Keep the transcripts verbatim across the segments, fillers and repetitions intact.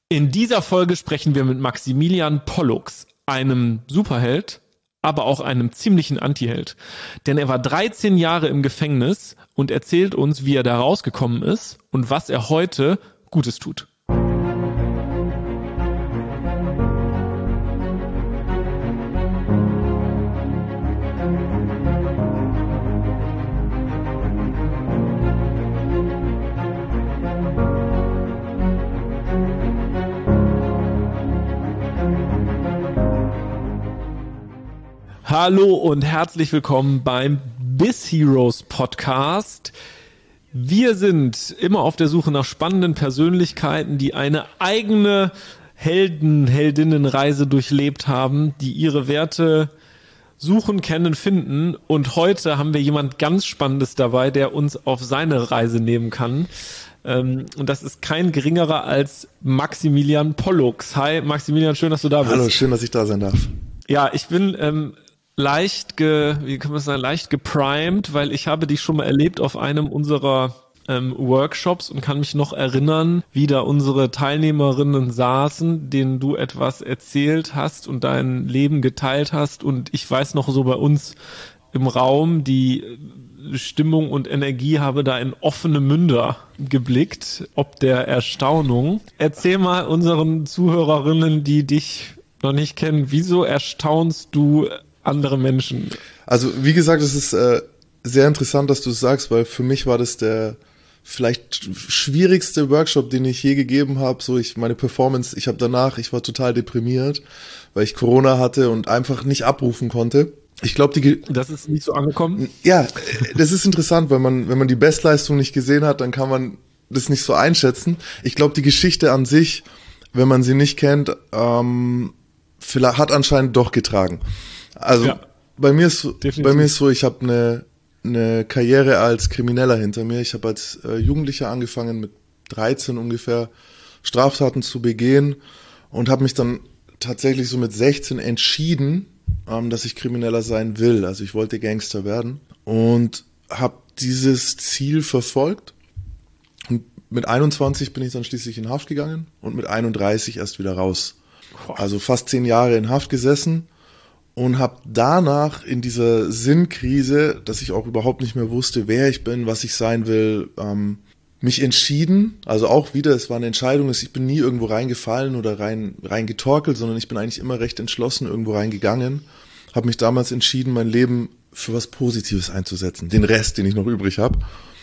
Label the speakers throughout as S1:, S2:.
S1: In dieser Folge sprechen wir mit Maximilian Pollux, einem Superheld, aber auch einem ziemlichen Antiheld. Denn er war dreizehn Jahre im Gefängnis und erzählt uns, wie er da rausgekommen ist und was er heute Gutes tut. Hallo und herzlich willkommen beim Biz Heroes Podcast. Wir sind immer auf der Suche nach spannenden Persönlichkeiten, die eine eigene Helden-, Heldinnenreise durchlebt haben, die ihre Werte suchen, kennen, finden. Und heute haben wir jemand ganz Spannendes dabei, der uns auf seine Reise nehmen kann. Und das ist kein geringerer als Maximilian Pollux. Hi Maximilian, schön, dass du da bist.
S2: Hallo, schön, dass ich da sein darf.
S1: Ja, ich bin ähm, leicht, ge, wie kann man sagen, leicht geprimed, weil ich habe dich schon mal erlebt auf einem unserer ähm, Workshops und kann mich noch erinnern, wie da unsere Teilnehmerinnen saßen, denen du etwas erzählt hast und dein Leben geteilt hast. Und ich weiß noch so bei uns im Raum, die Stimmung und Energie habe da in offene Münder geblickt, ob der Erstaunung. Erzähl mal unseren Zuhörerinnen, die dich noch nicht kennen, wieso erstaunst du andere Menschen?
S2: Also wie gesagt, es ist äh, sehr interessant, dass du es sagst, weil für mich war das der vielleicht schwierigste Workshop, den ich je gegeben habe. So ich meine Performance, ich habe danach, ich war total deprimiert, weil ich Corona hatte und einfach nicht abrufen konnte. Ich glaube, die
S1: das ist nicht so angekommen.
S2: Ja, das ist interessant, weil man, wenn man die Bestleistung nicht gesehen hat, dann kann man das nicht so einschätzen. Ich glaube, die Geschichte an sich, wenn man sie nicht kennt, ähm, vielleicht hat anscheinend doch getragen. Also ja, bei mir ist definitiv. bei mir ist so, ich habe eine eine Karriere als Krimineller hinter mir. Ich habe als äh, Jugendlicher angefangen mit dreizehn ungefähr Straftaten zu begehen und habe mich dann tatsächlich so mit sechzehn entschieden, ähm, dass ich Krimineller sein will. Also ich wollte Gangster werden und habe dieses Ziel verfolgt. Und mit einundzwanzig bin ich dann schließlich in Haft gegangen und mit einunddreißig erst wieder raus. Also fast zehn Jahre in Haft gesessen und habe danach in dieser Sinnkrise, dass ich auch überhaupt nicht mehr wusste, wer ich bin, was ich sein will, ähm, mich entschieden, also auch wieder, es war eine Entscheidung, ich bin nie irgendwo reingefallen oder rein reingetorkelt, sondern ich bin eigentlich immer recht entschlossen irgendwo reingegangen, habe mich damals entschieden, mein Leben für was Positives einzusetzen, den Rest, den ich noch übrig habe.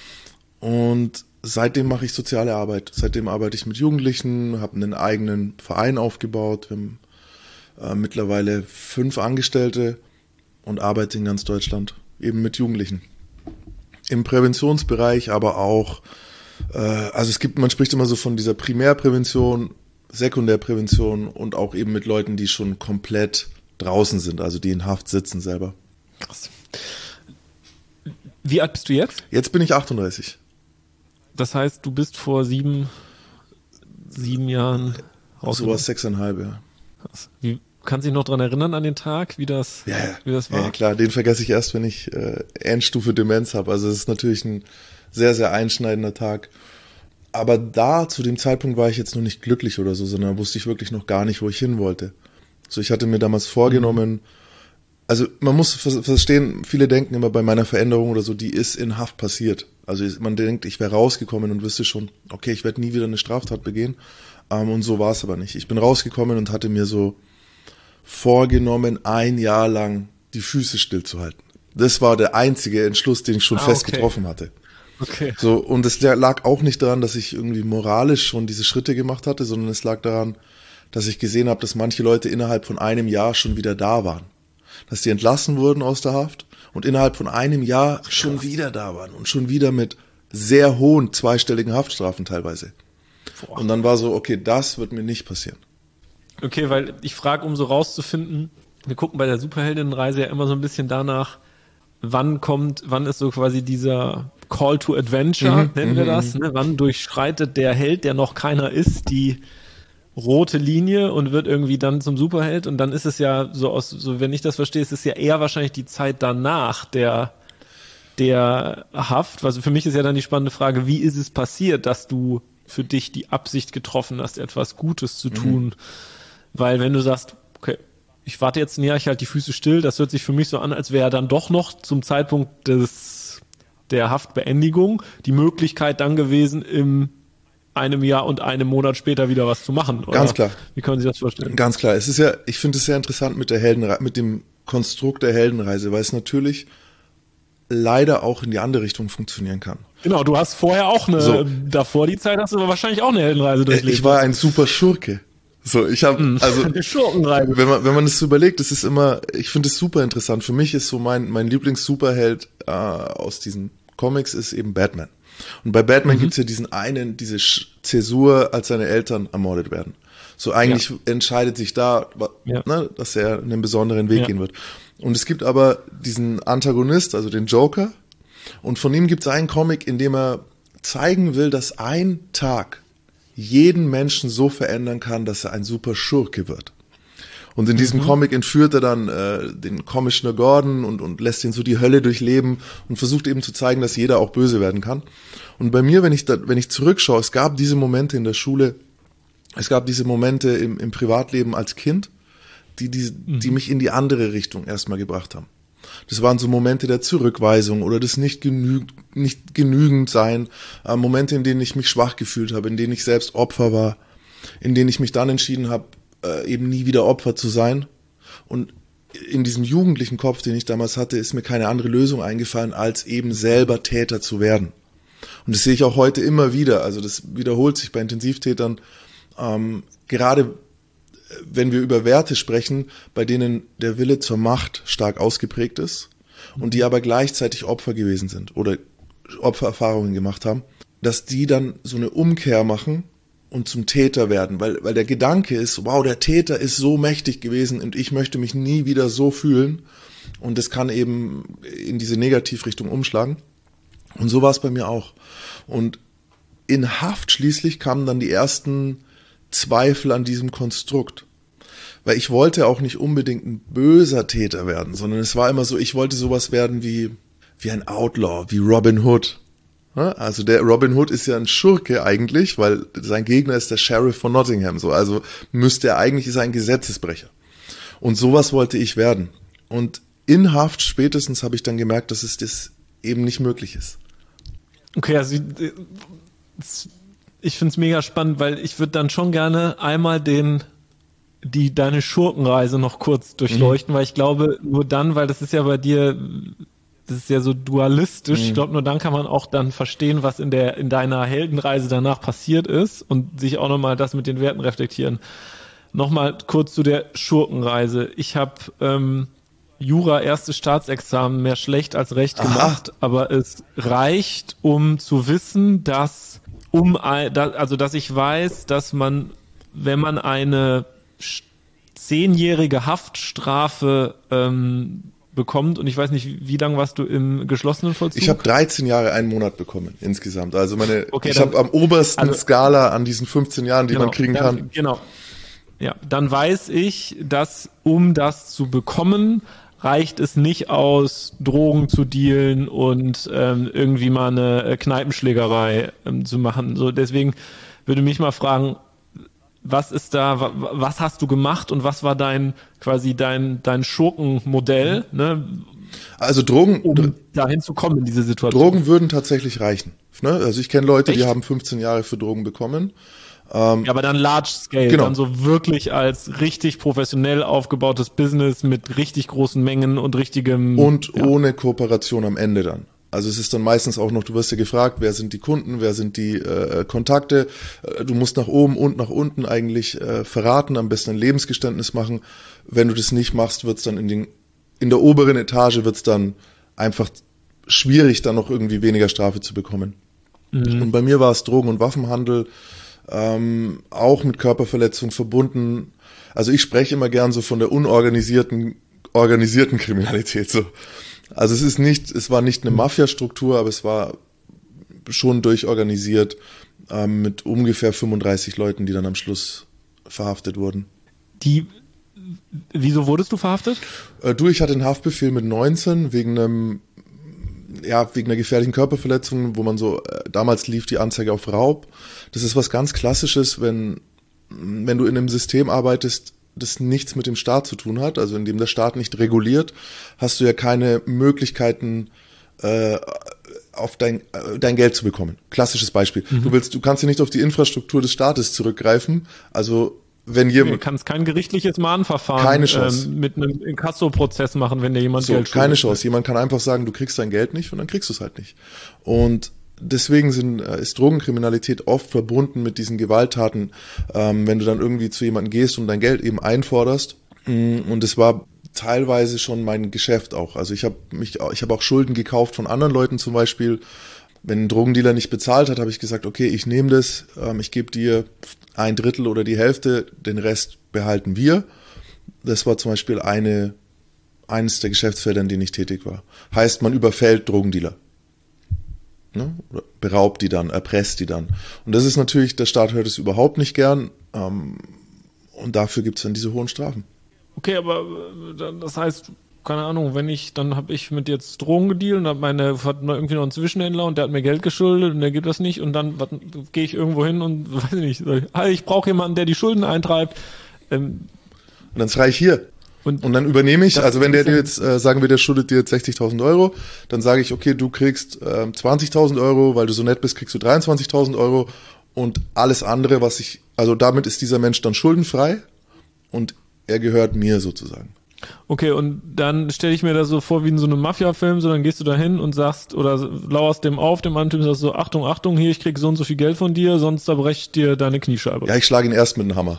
S2: Und seitdem mache ich soziale Arbeit. Seitdem arbeite ich mit Jugendlichen, habe einen eigenen Verein aufgebaut. Wir haben äh, mittlerweile fünf Angestellte und arbeite in ganz Deutschland eben mit Jugendlichen. Im Präventionsbereich, aber auch, äh, also es gibt, man spricht immer so von dieser Primärprävention, Sekundärprävention und auch eben mit Leuten, die schon komplett draußen sind, also die in Haft sitzen selber.
S1: Krass. Wie alt bist du jetzt?
S2: Jetzt bin ich achtunddreißig.
S1: Das heißt, du bist vor sieben, sieben Jahren raus.
S2: So was sechseinhalb, ja.
S1: Wie, kannst du dich noch dran erinnern an den Tag, wie das,
S2: ja, ja.
S1: wie das war?
S2: Ja, klar, den vergesse ich erst, wenn ich äh, Endstufe Demenz habe. Also es ist natürlich ein sehr, sehr einschneidender Tag. Aber da, zu dem Zeitpunkt war ich jetzt noch nicht glücklich oder so, sondern wusste ich wirklich noch gar nicht, wo ich hin wollte. So, ich hatte mir damals vorgenommen, mhm. Also man muss verstehen, viele denken immer bei meiner Veränderung oder so, die ist in Haft passiert. Also man denkt, ich wäre rausgekommen und wüsste schon, okay, ich werde nie wieder eine Straftat begehen. Ähm, und so war es aber nicht. Ich bin rausgekommen und hatte mir so vorgenommen, ein Jahr lang die Füße stillzuhalten. Das war der einzige Entschluss, den ich schon ah, fest okay. getroffen hatte.
S1: Okay.
S2: So, und es lag auch nicht daran, dass ich irgendwie moralisch schon diese Schritte gemacht hatte, sondern es lag daran, dass ich gesehen habe, dass manche Leute innerhalb von einem Jahr schon wieder da waren. Dass die entlassen wurden aus der Haft und innerhalb von einem Jahr schon wieder da waren und schon wieder mit sehr hohen zweistelligen Haftstrafen teilweise. Boah. Und dann war so, okay, das wird mir nicht passieren.
S1: Okay, weil ich frage, um so rauszufinden, wir gucken bei der Superheldinnenreise ja immer so ein bisschen danach, wann kommt, wann ist so quasi dieser Call to Adventure, mhm, nennen wir das, ne? Wann durchschreitet der Held, der noch keiner ist, die rote Linie und wird irgendwie dann zum Superheld, und dann ist es ja so aus, so wenn ich das verstehe, ist es ja eher wahrscheinlich die Zeit danach der der Haft. Also für mich ist ja dann die spannende Frage, wie ist es passiert, dass du für dich die Absicht getroffen hast, etwas Gutes zu tun? Mhm. Weil wenn du sagst, okay, ich warte jetzt näher, ich halte die Füße still, das hört sich für mich so an, als wäre dann doch noch zum Zeitpunkt des der Haftbeendigung die Möglichkeit dann gewesen, im einem Jahr und einem Monat später wieder was zu machen. Oder?
S2: Ganz klar.
S1: Wie können Sie das vorstellen?
S2: Ganz klar. Es ist ja, ich finde es sehr interessant mit der Heldenreise, mit dem Konstrukt der Heldenreise, weil es natürlich leider auch in die andere Richtung funktionieren kann.
S1: Genau, du hast vorher auch eine, so. davor die Zeit hast du wahrscheinlich auch eine Heldenreise durchlebt.
S2: Ich war ein super Schurke. So, ich habe also
S1: eine Schurkenreise.
S2: Wenn man wenn man es so überlegt, das ist immer, ich finde es super interessant. Für mich ist so mein mein Lieblings-Superheld äh, aus diesen Comics ist eben Batman. Und bei Batman mhm. gibt's ja diesen einen, diese Zäsur, als seine Eltern ermordet werden. So eigentlich ja. entscheidet sich da, ja. ne, dass er einen besonderen Weg ja. gehen wird. Und es gibt aber diesen Antagonist, also den Joker. Und von ihm gibt's einen Comic, in dem er zeigen will, dass ein Tag jeden Menschen so verändern kann, dass er ein super Schurke wird. Und in diesem mhm. Comic entführt er dann äh, den Commissioner Gordon und, und lässt ihn so die Hölle durchleben und versucht eben zu zeigen, dass jeder auch böse werden kann. Und bei mir, wenn ich da, wenn ich zurückschaue, es gab diese Momente in der Schule, es gab diese Momente im, im Privatleben als Kind, die, die, mhm. die mich in die andere Richtung erstmal gebracht haben. Das waren so Momente der Zurückweisung oder des nicht genüg, nicht genügend sein, äh, Momente, in denen ich mich schwach gefühlt habe, in denen ich selbst Opfer war, in denen ich mich dann entschieden habe, äh, eben nie wieder Opfer zu sein. Und in diesem jugendlichen Kopf, den ich damals hatte, ist mir keine andere Lösung eingefallen, als eben selber Täter zu werden. Und das sehe ich auch heute immer wieder. Also das wiederholt sich bei Intensivtätern, ähm, gerade wenn wir über Werte sprechen, bei denen der Wille zur Macht stark ausgeprägt ist und die aber gleichzeitig Opfer gewesen sind oder Opfererfahrungen gemacht haben, dass die dann so eine Umkehr machen und zum Täter werden, weil, weil der Gedanke ist, wow, der Täter ist so mächtig gewesen und ich möchte mich nie wieder so fühlen und das kann eben in diese Negativrichtung umschlagen. Und so war es bei mir auch. Und in Haft schließlich kamen dann die ersten Zweifel an diesem Konstrukt. Weil ich wollte auch nicht unbedingt ein böser Täter werden, sondern es war immer so, ich wollte sowas werden wie, wie ein Outlaw, wie Robin Hood. Also der Robin Hood ist ja ein Schurke eigentlich, weil sein Gegner ist der Sheriff von Nottingham, so. Also müsste er eigentlich, ist er ein Gesetzesbrecher. Und sowas wollte ich werden. Und in Haft spätestens habe ich dann gemerkt, dass es das eben nicht möglich ist.
S1: Okay, also ich finde es mega spannend, weil ich würde dann schon gerne einmal den die deine Schurkenreise noch kurz durchleuchten, mhm. weil ich glaube, nur dann, weil das ist ja bei dir, das ist ja so dualistisch, mhm. ich glaube, nur dann kann man auch dann verstehen, was in der in deiner Heldenreise danach passiert ist und sich auch nochmal das mit den Werten reflektieren. Nochmal kurz zu der Schurkenreise. Ich habe ähm, Jura erstes Staatsexamen mehr schlecht als recht Aha. gemacht, aber es reicht, um zu wissen, dass um also dass ich weiß, dass man, wenn man eine zehnjährige Haftstrafe ähm, bekommt, und ich weiß nicht, wie, wie lange warst du im geschlossenen Vollzug?
S2: Ich habe dreizehn Jahre, einen Monat bekommen insgesamt. Also meine, okay, ich habe am obersten also, Skala an diesen fünfzehn Jahren, die
S1: genau,
S2: man kriegen
S1: dann,
S2: kann.
S1: Genau. Ja, dann weiß ich, dass um das zu bekommen, reicht es nicht aus, Drogen zu dealen und ähm, irgendwie mal eine Kneipenschlägerei ähm, zu machen. So, deswegen würde mich mal fragen, was ist da, was hast du gemacht und was war dein, quasi dein, dein Schurkenmodell, ne?
S2: Also Drogen,
S1: um dahin zu kommen in diese Situation.
S2: Drogen würden tatsächlich reichen, ne? Also ich kenne Leute, Echt? die haben fünfzehn Jahre für Drogen bekommen.
S1: Ähm, ja, aber dann Large Scale, genau. Dann so wirklich als richtig professionell aufgebautes Business mit richtig großen Mengen und richtigem...
S2: Und
S1: ja.
S2: ohne Kooperation am Ende dann. Also es ist dann meistens auch noch, du wirst ja gefragt, wer sind die Kunden, wer sind die äh, Kontakte. Du musst nach oben und nach unten eigentlich äh, verraten, am besten ein Lebensgeständnis machen. Wenn du das nicht machst, wird's dann in den in der oberen Etage wird's dann einfach schwierig, dann noch irgendwie weniger Strafe zu bekommen. Mhm. Und bei mir war es Drogen- und Waffenhandel, ähm, auch mit Körperverletzung verbunden. Also ich spreche immer gern so von der unorganisierten, organisierten Kriminalität so. Also es ist nicht, es war nicht eine Mafia-Struktur, aber es war schon durchorganisiert ähm, mit ungefähr fünfunddreißig Leuten, die dann am Schluss verhaftet wurden.
S1: Die, wieso wurdest du verhaftet?
S2: Äh, du, ich hatte einen Haftbefehl mit neunzehn wegen einem ja, wegen einer gefährlichen Körperverletzung, wo man so, äh, damals lief die Anzeige auf Raub. Das ist was ganz Klassisches, wenn, wenn du in einem System arbeitest, das nichts mit dem Staat zu tun hat, also in dem der Staat nicht reguliert, hast du ja keine Möglichkeiten, äh, auf dein, äh, dein Geld zu bekommen. Klassisches Beispiel. Mhm. Du willst, du kannst ja nicht auf die Infrastruktur des Staates zurückgreifen, also wenn jemand...
S1: Du kannst kein gerichtliches Mahnverfahren
S2: keine Chance.
S1: Ähm, mit einem Inkasso-Prozess machen, wenn dir jemand
S2: so,
S1: Geld schuldet.
S2: Keine Chance. Jemand kann einfach sagen, du kriegst dein Geld nicht und dann kriegst du es halt nicht. Und deswegen sind, ist Drogenkriminalität oft verbunden mit diesen Gewalttaten, ähm, wenn du dann irgendwie zu jemandem gehst und dein Geld eben einforderst. Und es war teilweise schon mein Geschäft auch. Also ich habe mich, ich habe auch Schulden gekauft von anderen Leuten zum Beispiel. Wenn ein Drogendealer nicht bezahlt hat, habe ich gesagt, okay, ich nehme das, ähm, ich gebe dir ein Drittel oder die Hälfte, den Rest behalten wir. Das war zum Beispiel eine, eines der Geschäftsfelder, in denen ich tätig war. Heißt, man überfällt Drogendealer. Ne? Oder beraubt die dann, erpresst die dann. Und das ist natürlich, der Staat hört es überhaupt nicht gern. Ähm, und dafür gibt es dann diese hohen Strafen.
S1: Okay, aber das heißt, keine Ahnung, wenn ich, dann habe ich mit jetzt Drogen gedealt und hab meine, hat mal irgendwie noch einen Zwischenhändler und der hat mir Geld geschuldet und der gibt das nicht und dann gehe ich irgendwo hin und weiß ich nicht, ich, ich brauche jemanden, der die Schulden eintreibt. Ähm,
S2: und dann schreie ich hier. Und, und dann übernehme ich, also wenn der dir jetzt, äh, sagen wir, der schuldet dir jetzt sechzigtausend Euro, dann sage ich, okay, du kriegst äh, zwanzigtausend Euro, weil du so nett bist, kriegst du dreiundzwanzigtausend Euro und alles andere, was ich, also damit ist dieser Mensch dann schuldenfrei und er gehört mir sozusagen.
S1: Okay, und dann stelle ich mir das so vor wie in so einem Mafia-Film, so dann gehst du da hin und sagst oder lauerst dem auf, dem anderen Typen sagst so, Achtung, Achtung, hier, ich krieg so und so viel Geld von dir, sonst zerbreche ich dir deine Kniescheibe.
S2: Ja, ich schlage ihn erst mit einem Hammer.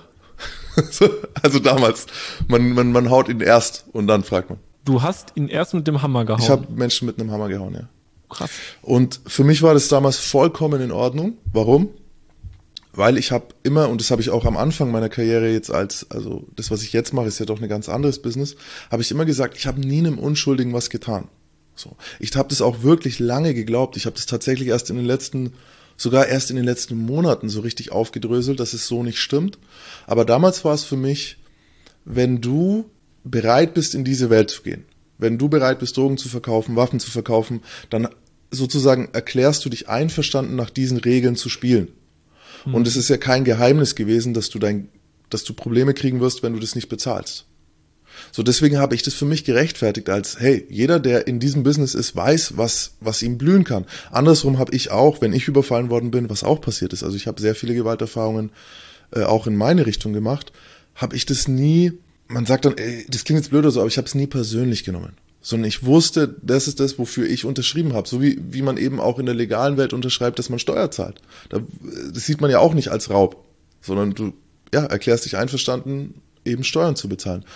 S2: Also damals, man, man, man haut ihn erst und dann fragt man.
S1: Du hast ihn erst mit dem Hammer gehauen?
S2: Ich habe Menschen mit einem Hammer gehauen, ja.
S1: Krass.
S2: Und für mich war das damals vollkommen in Ordnung. Warum? Weil ich habe immer, und das habe ich auch am Anfang meiner Karriere jetzt als, also das, was ich jetzt mache, ist ja doch ein ganz anderes Business, habe ich immer gesagt, ich habe nie einem Unschuldigen was getan. So, ich habe das auch wirklich lange geglaubt. Ich habe das tatsächlich erst in den letzten, sogar erst in den letzten Monaten so richtig aufgedröselt, dass es so nicht stimmt. Aber damals war es für mich, wenn du bereit bist, in diese Welt zu gehen, wenn du bereit bist, Drogen zu verkaufen, Waffen zu verkaufen, dann sozusagen erklärst du dich einverstanden, nach diesen Regeln zu spielen. Und es ist ja kein Geheimnis gewesen, dass du dein, dass du Probleme kriegen wirst, wenn du das nicht bezahlst. So, deswegen habe ich das für mich gerechtfertigt als, hey, jeder, der in diesem Business ist, weiß, was, was ihm blühen kann. Andersrum habe ich auch, wenn ich überfallen worden bin, was auch passiert ist, also ich habe sehr viele Gewalterfahrungen äh, auch in meine Richtung gemacht, habe ich das nie, man sagt dann, ey, das klingt jetzt blöd oder so, aber ich habe es nie persönlich genommen. Sondern ich wusste, das ist das, wofür ich unterschrieben habe. So wie, wie man eben auch in der legalen Welt unterschreibt, dass man Steuer zahlt. Da, das sieht man ja auch nicht als Raub, sondern du ja, erklärst dich einverstanden, eben Steuern zu bezahlen.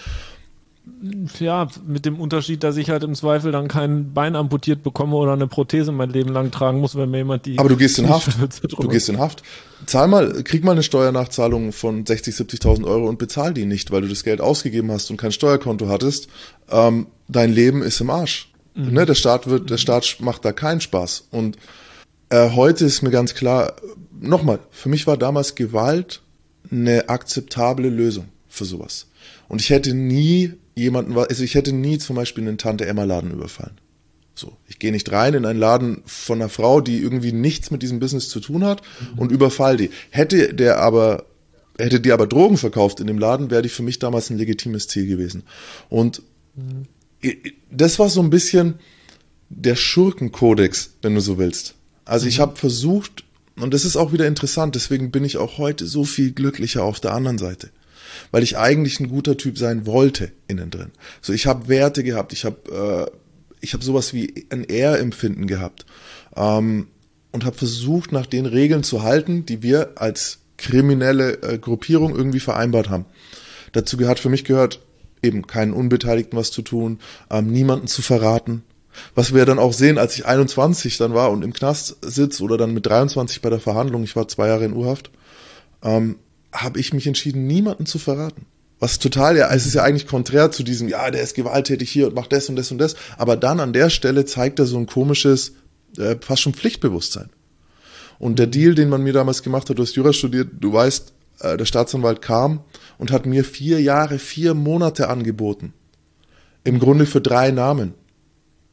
S1: Ja, mit dem Unterschied, dass ich halt im Zweifel dann kein Bein amputiert bekomme oder eine Prothese mein Leben lang tragen muss, wenn mir jemand die...
S2: Aber du gehst in Haft. Du gehst in Haft. Zahl mal, krieg mal eine Steuernachzahlung von sechzigtausend, siebzigtausend Euro und bezahl die nicht, weil du das Geld ausgegeben hast und kein Steuerkonto hattest. Ähm, dein Leben ist im Arsch. Mhm. Ne, der Staat wird, der Staat macht da keinen Spaß. Und äh, heute ist mir ganz klar, nochmal, für mich war damals Gewalt eine akzeptable Lösung für sowas. Und ich hätte nie jemanden, also ich hätte nie zum Beispiel einen Tante-Emma-Laden überfallen. So, ich gehe nicht rein in einen Laden von einer Frau, die irgendwie nichts mit diesem Business zu tun hat mhm. und überfall die. Hätte der aber, hätte die aber Drogen verkauft in dem Laden, wäre die für mich damals ein legitimes Ziel gewesen. Und mhm. das war so ein bisschen der Schurkenkodex, wenn du so willst. Also mhm. ich habe versucht, und das ist auch wieder interessant, deswegen bin ich auch heute so viel glücklicher auf der anderen Seite. Weil ich eigentlich ein guter Typ sein wollte innen drin. So, ich habe Werte gehabt, ich habe äh, ich habe sowas wie ein Ehrempfinden gehabt ähm, und habe versucht, nach den Regeln zu halten, die wir als kriminelle äh, Gruppierung irgendwie vereinbart haben. Dazu gehört für mich gehört eben keinen Unbeteiligten was zu tun, ähm, niemanden zu verraten. Was wir dann auch sehen, als ich einundzwanzig dann war und im Knast sitze oder dann mit dreiundzwanzig bei der Verhandlung, ich war zwei Jahre in U-Haft, ähm, habe ich mich entschieden, niemanden zu verraten. Was total, ja, es ist ja eigentlich konträr zu diesem, ja, der ist gewalttätig hier und macht das und das und das. Aber dann an der Stelle zeigt er so ein komisches, äh, fast schon Pflichtbewusstsein. Und der Deal, den man mir damals gemacht hat, du hast Jura studiert, du weißt, äh, der Staatsanwalt kam und hat mir vier Jahre, vier Monate angeboten. Im Grunde für drei Namen.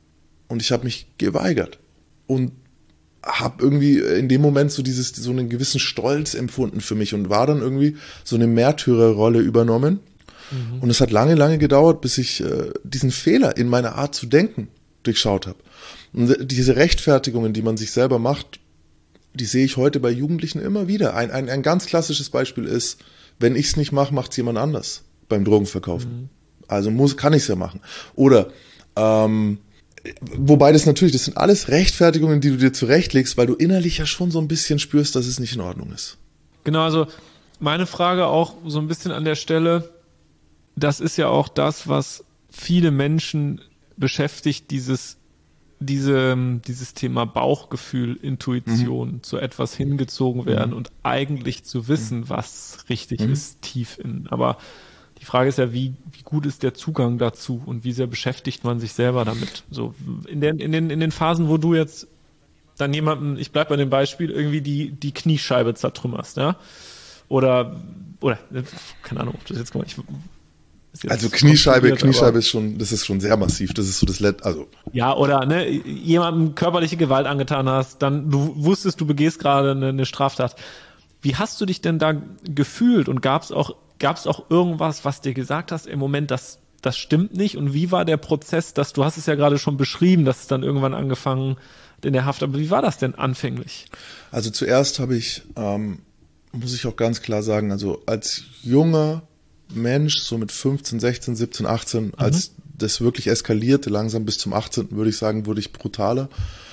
S2: und ich habe mich geweigert und habe irgendwie in dem Moment so dieses so einen gewissen Stolz empfunden für mich und war dann irgendwie so eine Märtyrerrolle übernommen. Mhm. Und es hat lange, lange gedauert, bis ich äh, diesen Fehler in meiner Art zu denken durchschaut habe. Und diese Rechtfertigungen, die man sich selber macht, die sehe ich heute bei Jugendlichen immer wieder. Ein, ein, ein ganz klassisches Beispiel ist, wenn ich es nicht mache, macht es jemand anders beim Drogenverkaufen. Mhm. Also muss, kann ich es ja machen. Oder ähm, wobei das natürlich, das sind alles Rechtfertigungen, die du dir zurechtlegst, weil du innerlich ja schon so ein bisschen spürst, dass es nicht in Ordnung ist.
S1: Genau, also meine Frage auch so ein bisschen an der Stelle, das ist ja auch das, was viele Menschen beschäftigt, dieses, diese, dieses Thema Bauchgefühl, Intuition, mhm. zu etwas hingezogen werden mhm. und eigentlich zu wissen, mhm. was richtig mhm. ist, tief innen. Aber die Frage ist ja, wie, wie gut ist der Zugang dazu und wie sehr beschäftigt man sich selber damit? So in den, in den, in den Phasen, wo du jetzt dann jemanden, ich bleib bei dem Beispiel, irgendwie die, die Kniescheibe zertrümmerst, ja? Oder, oder, keine Ahnung, ob das jetzt, ich, jetzt
S2: also Kniescheibe, Kniescheibe ist schon, das ist schon sehr massiv, das ist so das Let, also.
S1: Ja, oder, ne, jemandem körperliche Gewalt angetan hast, dann, du wusstest, du begehst gerade eine, eine Straftat. Wie hast du dich denn da gefühlt und gab's auch Gab es auch irgendwas, was dir gesagt hast, im Moment, das, das stimmt nicht? Und wie war der Prozess, dass du hast es ja gerade schon beschrieben, dass es dann irgendwann angefangen hat in der Haft, aber wie war das denn anfänglich?
S2: Also zuerst habe ich, ähm, muss ich auch ganz klar sagen, also als junger Mensch, so mit fünfzehn, sechzehn, siebzehn, achtzehn, mhm. als das wirklich eskalierte, langsam bis zum achtzehnten würde ich sagen, wurde ich brutaler,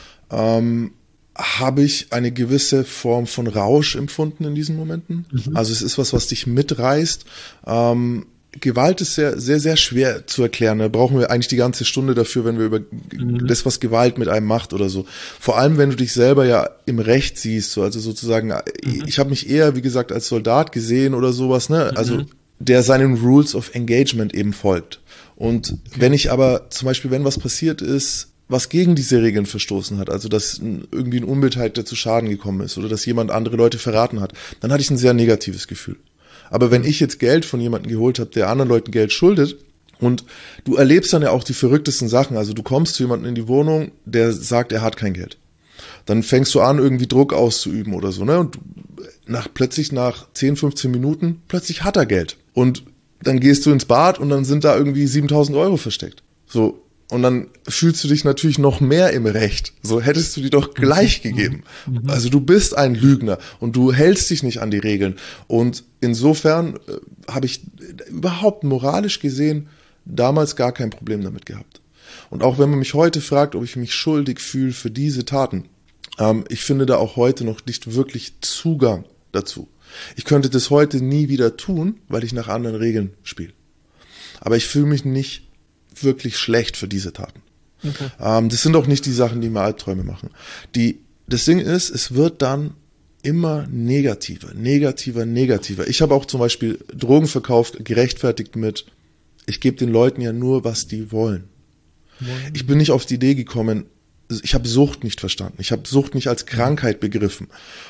S2: ähm, habe ich eine gewisse Form von Rausch empfunden in diesen Momenten. Mhm. Also es ist was, was dich mitreißt. Ähm, Gewalt ist sehr, sehr, sehr schwer zu erklären. Da brauchen wir eigentlich die ganze Stunde dafür, wenn wir über mhm. das, was Gewalt mit einem macht oder so. Vor allem, wenn du dich selber ja im Recht siehst. So, also sozusagen, mhm. ich habe mich eher, wie gesagt, als Soldat gesehen oder sowas, ne? Mhm. Also der seinen Rules of Engagement eben folgt. Und okay. wenn ich aber, zum Beispiel, wenn was passiert ist, was gegen diese Regeln verstoßen hat, also dass irgendwie ein Unbeteiligter zu Schaden gekommen ist oder dass jemand andere Leute verraten hat, dann hatte ich ein sehr negatives Gefühl. Aber wenn ich jetzt Geld von jemandem geholt habe, der anderen Leuten Geld schuldet, und du erlebst dann ja auch die verrücktesten Sachen, also du kommst zu jemandem in die Wohnung, der sagt, er hat kein Geld. Dann fängst du an, irgendwie Druck auszuüben oder so, ne? Und nach, plötzlich nach zehn, fünfzehn Minuten, plötzlich hat er Geld. Und dann gehst du ins Bad und dann sind da irgendwie siebentausend Euro versteckt. So. Und dann fühlst du dich natürlich noch mehr im Recht. So hättest du die doch gleich gegeben. Mhm. Also du bist ein Lügner und du hältst dich nicht an die Regeln. Und insofern äh, habe ich überhaupt moralisch gesehen damals gar kein Problem damit gehabt. Und auch wenn man mich heute fragt, ob ich mich schuldig fühle für diese Taten, ähm, ich finde da auch heute noch nicht wirklich Zugang dazu. Ich könnte das heute nie wieder tun, weil ich nach anderen Regeln spiele. Aber ich fühle mich nicht wirklich schlecht für diese Taten. Okay. Ähm, das sind auch nicht die Sachen, die mir Albträume machen. Die, das Ding ist, es wird dann immer negativer, negativer, negativer. Ich habe auch zum Beispiel Drogen verkauft, gerechtfertigt mit, ich gebe den Leuten ja nur, was die wollen. Mhm. Ich bin nicht auf die Idee gekommen, ich habe Sucht nicht verstanden. Ich habe Sucht nicht als Krankheit begriffen.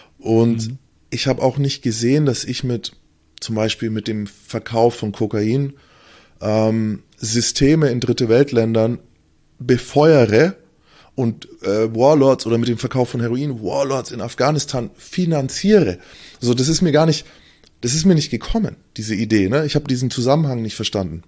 S2: Und mhm. ich habe auch nicht gesehen, dass ich mit, zum Beispiel mit dem Verkauf von Kokain, ähm, Systeme in dritte Weltländern befeuere und äh, Warlords oder mit dem Verkauf von Heroin Warlords in Afghanistan finanziere. Also das ist mir gar nicht, das ist mir nicht gekommen, diese Idee, ne? Ich habe diesen Zusammenhang nicht verstanden.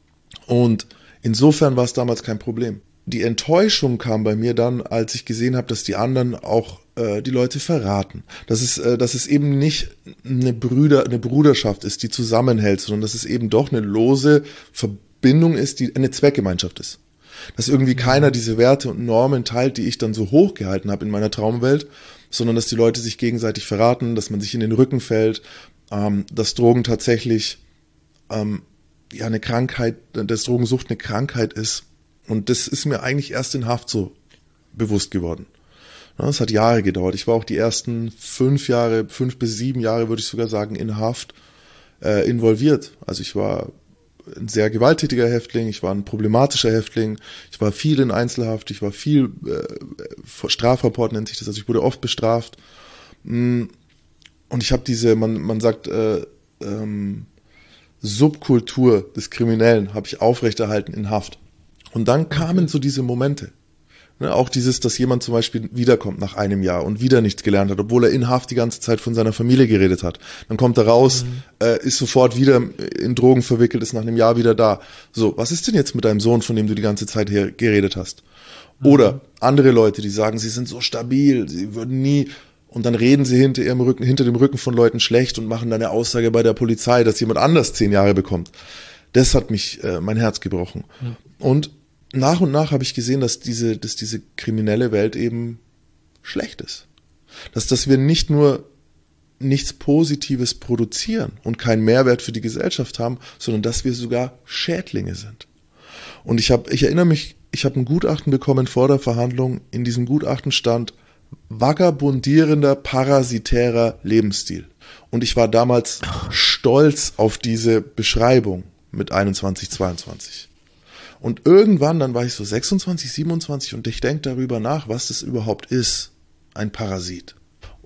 S2: Und insofern war es damals kein Problem. Die Enttäuschung kam bei mir dann, als ich gesehen habe, dass die anderen auch äh, die Leute verraten. Dass es, äh, dass es eben nicht eine Brüder, eine Bruderschaft ist, die zusammenhält, sondern dass es eben doch eine lose Verbindung ist, die eine Zweckgemeinschaft ist. Dass irgendwie keiner diese Werte und Normen teilt, die ich dann so hochgehalten habe in meiner Traumwelt, sondern dass die Leute sich gegenseitig verraten, dass man sich in den Rücken fällt, ähm, dass Drogen tatsächlich ähm, ja eine Krankheit, dass Drogensucht eine Krankheit ist. Und das ist mir eigentlich erst in Haft so bewusst geworden. Das hat Jahre gedauert. Ich war auch die ersten fünf Jahre, fünf bis sieben Jahre, würde ich sogar sagen, in Haft äh, involviert. Also ich war ein sehr gewalttätiger Häftling, ich war ein problematischer Häftling, ich war viel in Einzelhaft, ich war viel, äh, Strafrapport nennt sich das, also ich wurde oft bestraft. Und ich habe diese, man, man sagt, äh, ähm, Subkultur des Kriminellen habe ich aufrechterhalten in Haft. Und dann kamen so diese Momente, Ne, auch dieses, dass jemand zum Beispiel wiederkommt nach einem Jahr und wieder nichts gelernt hat, obwohl er in Haft die ganze Zeit von seiner Familie geredet hat. Dann kommt er raus, mhm. äh, ist sofort wieder in Drogen verwickelt, ist nach einem Jahr wieder da. So, was ist denn jetzt mit deinem Sohn, von dem du die ganze Zeit her geredet hast? Mhm. Oder andere Leute, die sagen, sie sind so stabil, sie würden nie, und dann reden sie hinter ihrem Rücken, hinter dem Rücken von Leuten schlecht und machen dann eine Aussage bei der Polizei, dass jemand anders zehn Jahre bekommt. Das hat mich äh, mein Herz gebrochen. Mhm. Und nach und nach habe ich gesehen, dass diese, dass diese kriminelle Welt eben schlecht ist. Dass, dass wir nicht nur nichts Positives produzieren und keinen Mehrwert für die Gesellschaft haben, sondern dass wir sogar Schädlinge sind. Und ich habe, ich erinnere mich, ich habe ein Gutachten bekommen vor der Verhandlung. In diesem Gutachten stand vagabundierender, parasitärer Lebensstil. Und ich war damals stolz auf diese Beschreibung mit einundzwanzig, zweiundzwanzig. Und irgendwann, dann war ich so sechsundzwanzig, siebenundzwanzig und ich denke darüber nach, was das überhaupt ist, ein Parasit.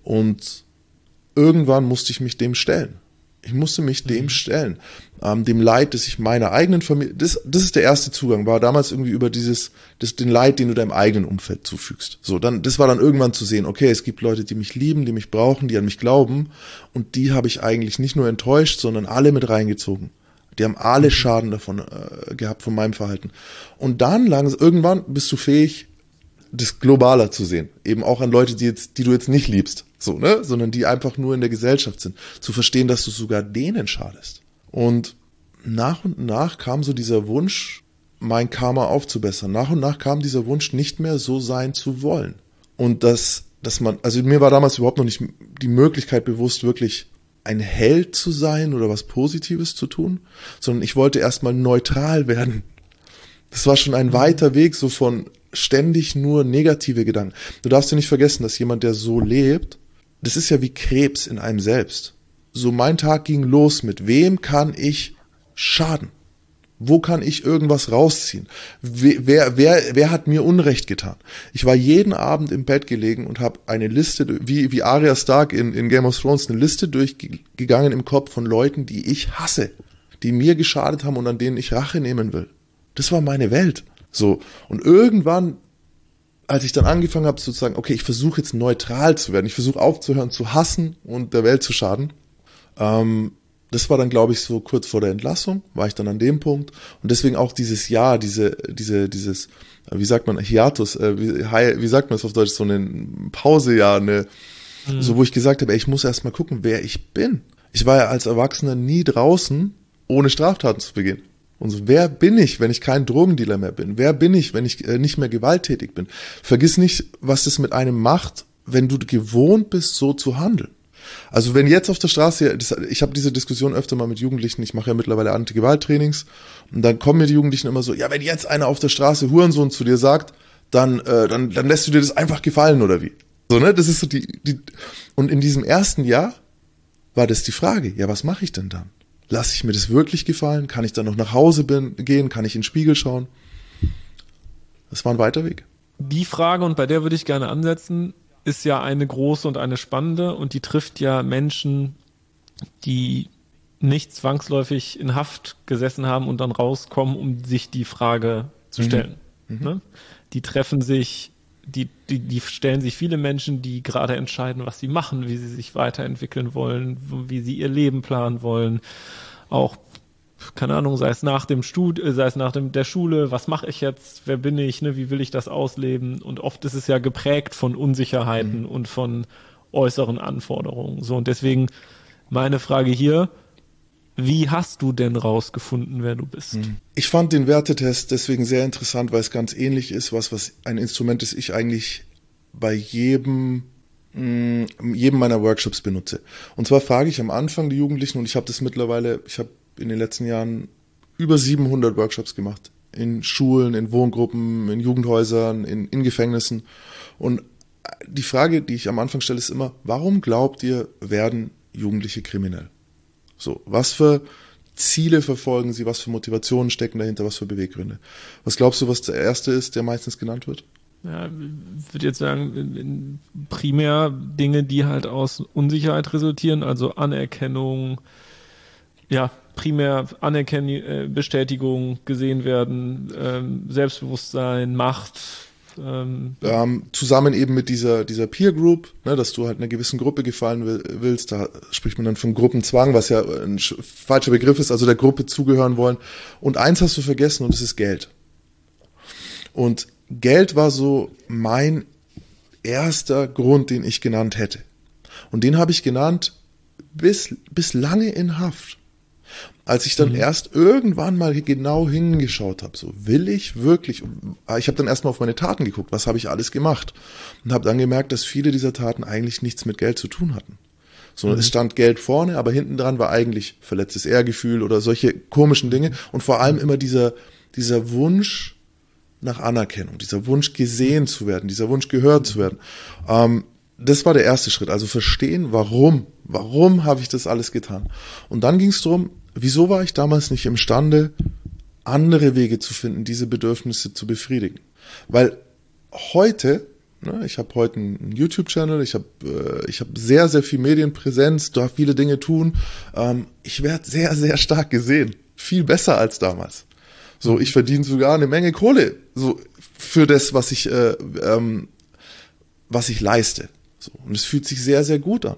S2: Und irgendwann musste ich mich dem stellen. Ich musste mich mhm. dem stellen, ähm, dem Leid, das ich meiner eigenen Familie, das, das ist der erste Zugang, war damals irgendwie über dieses, das, den Leid, den du deinem eigenen Umfeld zufügst. So, dann, das war dann irgendwann zu sehen, okay, es gibt Leute, die mich lieben, die mich brauchen, die an mich glauben und die habe ich eigentlich nicht nur enttäuscht, sondern alle mit reingezogen. Die haben alle Schaden davon äh, gehabt, von meinem Verhalten. Und dann langsam, irgendwann bist du fähig, das globaler zu sehen. Eben auch an Leute, die jetzt, die du jetzt nicht liebst, so, ne, sondern die einfach nur in der Gesellschaft sind. Zu verstehen, dass du sogar denen schadest. Und nach und nach kam so dieser Wunsch, mein Karma aufzubessern. Nach und nach kam dieser Wunsch, nicht mehr so sein zu wollen. Und dass, dass man, also mir war damals überhaupt noch nicht die Möglichkeit bewusst, wirklich ein Held zu sein oder was Positives zu tun, sondern ich wollte erstmal neutral werden. Das war schon ein weiter Weg, so von ständig nur negative Gedanken. Du darfst ja nicht vergessen, dass jemand, der so lebt, das ist ja wie Krebs in einem selbst. So mein Tag ging los mit, wem kann ich schaden? Wo kann ich irgendwas rausziehen? Wer, wer, wer, wer hat mir Unrecht getan? Ich war jeden Abend im Bett gelegen und habe eine Liste, wie, wie Arya Stark in, in Game of Thrones, eine Liste durchgegangen im Kopf von Leuten, die ich hasse, die mir geschadet haben und an denen ich Rache nehmen will. Das war meine Welt. So. Und irgendwann, als ich dann angefangen habe zu sagen, okay, ich versuche jetzt neutral zu werden, ich versuche aufzuhören zu hassen und der Welt zu schaden, ähm, das war dann, glaube ich, so kurz vor der Entlassung, war ich dann an dem Punkt. Und deswegen auch dieses Jahr, diese, diese, dieses, wie sagt man, Hiatus, äh, wie, wie sagt man es auf Deutsch, so eine Pausejahr, eine, mhm. so wo ich gesagt habe, ey, ich muss erst mal gucken, wer ich bin. Ich war ja als Erwachsener nie draußen, ohne Straftaten zu begehen. Und so, wer bin ich, wenn ich kein Drogendealer mehr bin? Wer bin ich, wenn ich äh, nicht mehr gewalttätig bin? Vergiss nicht, was das mit einem macht, wenn du gewohnt bist, so zu handeln. Also wenn jetzt auf der Straße, das, ich habe diese Diskussion öfter mal mit Jugendlichen, ich mache ja mittlerweile Anti-Gewalt-Trainings und dann kommen mir die Jugendlichen immer so, ja, wenn jetzt einer auf der Straße Hurensohn zu dir sagt, dann, äh, dann, dann lässt du dir das einfach gefallen oder wie? So, ne, das ist so die, die, und in diesem ersten Jahr war das die Frage, ja, was mache ich denn dann? Lasse ich mir das wirklich gefallen? Kann ich dann noch nach Hause bin, gehen? Kann ich in den Spiegel schauen? Das war ein weiter Weg.
S1: Die Frage, und bei der würde ich gerne ansetzen, ist ja eine große und eine spannende und die trifft ja Menschen, die nicht zwangsläufig in Haft gesessen haben und dann rauskommen, um sich die Frage zu stellen. Mhm. Ne? Die treffen sich, die, die, die stellen sich viele Menschen, die gerade entscheiden, was sie machen, wie sie sich weiterentwickeln wollen, wie sie ihr Leben planen wollen, auch keine Ahnung, sei es nach dem Stud, sei es nach dem, der Schule, was mache ich jetzt, wer bin ich, ne, wie will ich das ausleben? Und oft ist es ja geprägt von Unsicherheiten mhm. und von äußeren Anforderungen. So, und deswegen meine Frage hier, wie hast du denn rausgefunden, wer du bist?
S2: Ich fand den Wertetest deswegen sehr interessant, weil es ganz ähnlich ist, was, was ein Instrument ist, ich eigentlich bei jedem jedem meiner Workshops benutze. Und zwar frage ich am Anfang die Jugendlichen, und ich habe das mittlerweile, ich habe in den letzten Jahren über siebenhundert Workshops gemacht. In Schulen, in Wohngruppen, in Jugendhäusern, in, in Gefängnissen. Und die Frage, die ich am Anfang stelle, ist immer, warum glaubt ihr, werden Jugendliche kriminell? So, was für Ziele verfolgen sie, was für Motivationen stecken dahinter, was für Beweggründe? Was glaubst du, was der erste ist, der meistens genannt wird?
S1: Ja, ich würde jetzt sagen, primär Dinge, die halt aus Unsicherheit resultieren, also Anerkennung, ja, primär Anerkennung, Bestätigung, gesehen werden, Selbstbewusstsein, Macht, Ähm,
S2: ähm, zusammen eben mit dieser, dieser Peer Group, ne, dass du halt einer gewissen Gruppe gefallen will, willst, da spricht man dann von Gruppenzwang, was ja ein falscher Begriff ist, also der Gruppe zugehören wollen. Und eins hast du vergessen und das ist Geld. Und Geld war so mein erster Grund, den ich genannt hätte. Und den habe ich genannt bis, bis lange in Haft. Als ich dann mhm. erst irgendwann mal genau hingeschaut habe, so will ich wirklich, ich habe dann erstmal auf meine Taten geguckt, was habe ich alles gemacht und habe dann gemerkt, dass viele dieser Taten eigentlich nichts mit Geld zu tun hatten. Sondern mhm. es stand Geld vorne, aber hinten dran war eigentlich verletztes Ehrgefühl oder solche komischen Dinge und vor allem immer dieser, dieser Wunsch nach Anerkennung, dieser Wunsch gesehen zu werden, dieser Wunsch gehört zu werden. Ähm, das war der erste Schritt, also verstehen, warum, warum habe ich das alles getan. Und dann ging es darum, wieso war ich damals nicht imstande, andere Wege zu finden, diese Bedürfnisse zu befriedigen? Weil heute, ne, ich habe heute einen YouTube-Channel, ich habe äh, ich habe sehr, sehr viel Medienpräsenz, darf viele Dinge tun. Ähm, ich werde sehr, sehr stark gesehen. Viel besser als damals. So, ich verdiene sogar eine Menge Kohle so für das, was ich, äh, ähm, was ich leiste. So, und es fühlt sich sehr, sehr gut an.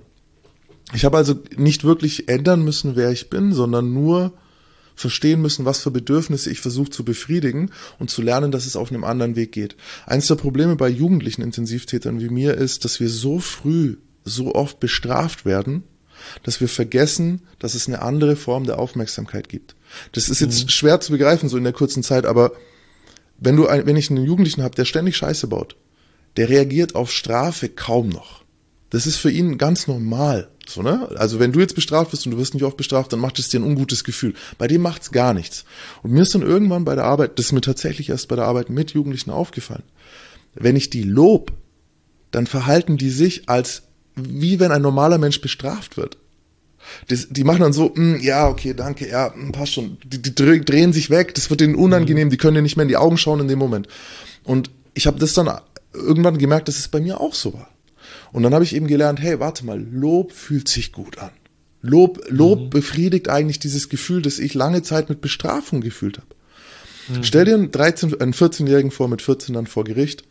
S2: Ich habe also nicht wirklich ändern müssen, wer ich bin, sondern nur verstehen müssen, was für Bedürfnisse ich versuche zu befriedigen und zu lernen, dass es auf einem anderen Weg geht. Eines der Probleme bei jugendlichen Intensivtätern wie mir ist, dass wir so früh, so oft bestraft werden, dass wir vergessen, dass es eine andere Form der Aufmerksamkeit gibt. Das ist jetzt mhm. schwer zu begreifen, so in der kurzen Zeit, aber wenn du ein, wenn ich einen Jugendlichen habe, der ständig Scheiße baut, der reagiert auf Strafe kaum noch. Das ist für ihn ganz normal. So, ne? Also wenn du jetzt bestraft wirst und du wirst nicht oft bestraft, dann macht es dir ein ungutes Gefühl. Bei dem macht's gar nichts. Und mir ist dann irgendwann bei der Arbeit, das ist mir tatsächlich erst bei der Arbeit mit Jugendlichen aufgefallen, wenn ich die lob, dann verhalten die sich als, wie wenn ein normaler Mensch bestraft wird. Das, die machen dann so, mm, ja, okay, danke, ja, passt schon. Die, die drehen sich weg, das wird denen unangenehm, die können dir nicht mehr in die Augen schauen in dem Moment. Und ich habe das dann irgendwann gemerkt, dass es bei mir auch so war. Und dann habe ich eben gelernt, hey, warte mal, Lob fühlt sich gut an. Lob, Lob mhm. befriedigt eigentlich dieses Gefühl, das ich lange Zeit mit Bestrafung gefühlt habe. Mhm. Stell dir einen, dreizehn, einen vierzehn-Jährigen vor, mit vierzehn dann vor Gericht,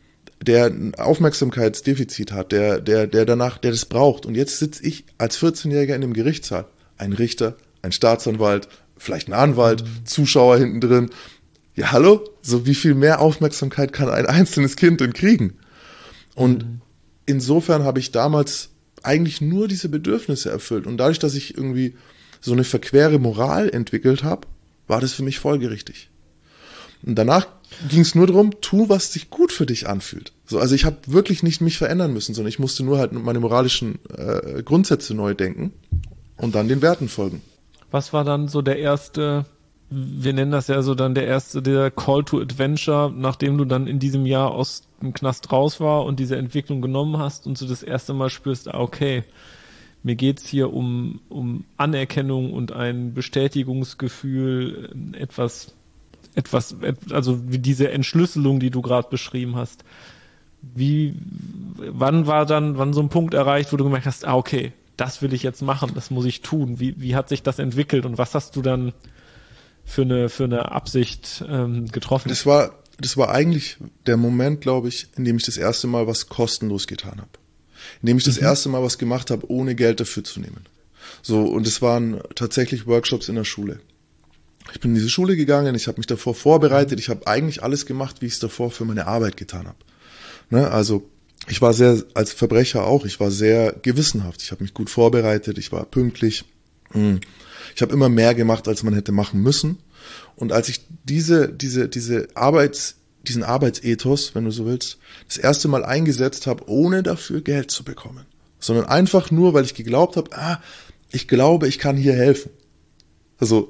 S2: der ein Aufmerksamkeitsdefizit hat, der, der, der danach, der das braucht. Und jetzt sitze ich als vierzehnjähriger in dem Gerichtssaal. Ein Richter, ein Staatsanwalt, vielleicht ein Anwalt, mhm. Zuschauer hinten drin. Ja, hallo? So wie viel mehr Aufmerksamkeit kann ein einzelnes Kind denn kriegen? Und mhm. insofern habe ich damals eigentlich nur diese Bedürfnisse erfüllt. Und dadurch, dass ich irgendwie so eine verquere Moral entwickelt habe, war das für mich folgerichtig. Und danach ging es nur darum, tu, was sich gut für dich anfühlt. So, also ich habe wirklich nicht mich verändern müssen, sondern ich musste nur halt meine moralischen äh, Grundsätze neu denken und dann den Werten folgen.
S1: Was war dann so der erste, wir nennen das ja so dann der erste, der Call to Adventure, nachdem du dann in diesem Jahr aus dem Knast raus war und diese Entwicklung genommen hast und du das erste Mal spürst, ah, okay, mir geht's hier um, um Anerkennung und ein Bestätigungsgefühl, etwas etwas, also wie diese Entschlüsselung, die du gerade beschrieben hast. Wie, wann war dann, wann so ein Punkt erreicht, wo du gemerkt hast, ah, okay, das will ich jetzt machen, das muss ich tun. Wie, wie hat sich das entwickelt und was hast du dann für eine, für eine Absicht ähm, getroffen?
S2: Das war, das war eigentlich der Moment, glaube ich, in dem ich das erste Mal was kostenlos getan habe. In dem ich das mhm. erste Mal was gemacht habe, ohne Geld dafür zu nehmen. So, und es waren tatsächlich Workshops in der Schule. Ich bin in diese Schule gegangen, ich habe mich davor vorbereitet, ich habe eigentlich alles gemacht, wie ich es davor für meine Arbeit getan habe. Ne, also ich war sehr, als Verbrecher auch, ich war sehr gewissenhaft, ich habe mich gut vorbereitet, ich war pünktlich, ich habe immer mehr gemacht, als man hätte machen müssen. Und als ich diese, diese, diese Arbeits, diesen Arbeitsethos, wenn du so willst, das erste Mal eingesetzt habe, ohne dafür Geld zu bekommen, sondern einfach nur, weil ich geglaubt habe, ah, ich glaube, ich kann hier helfen. Also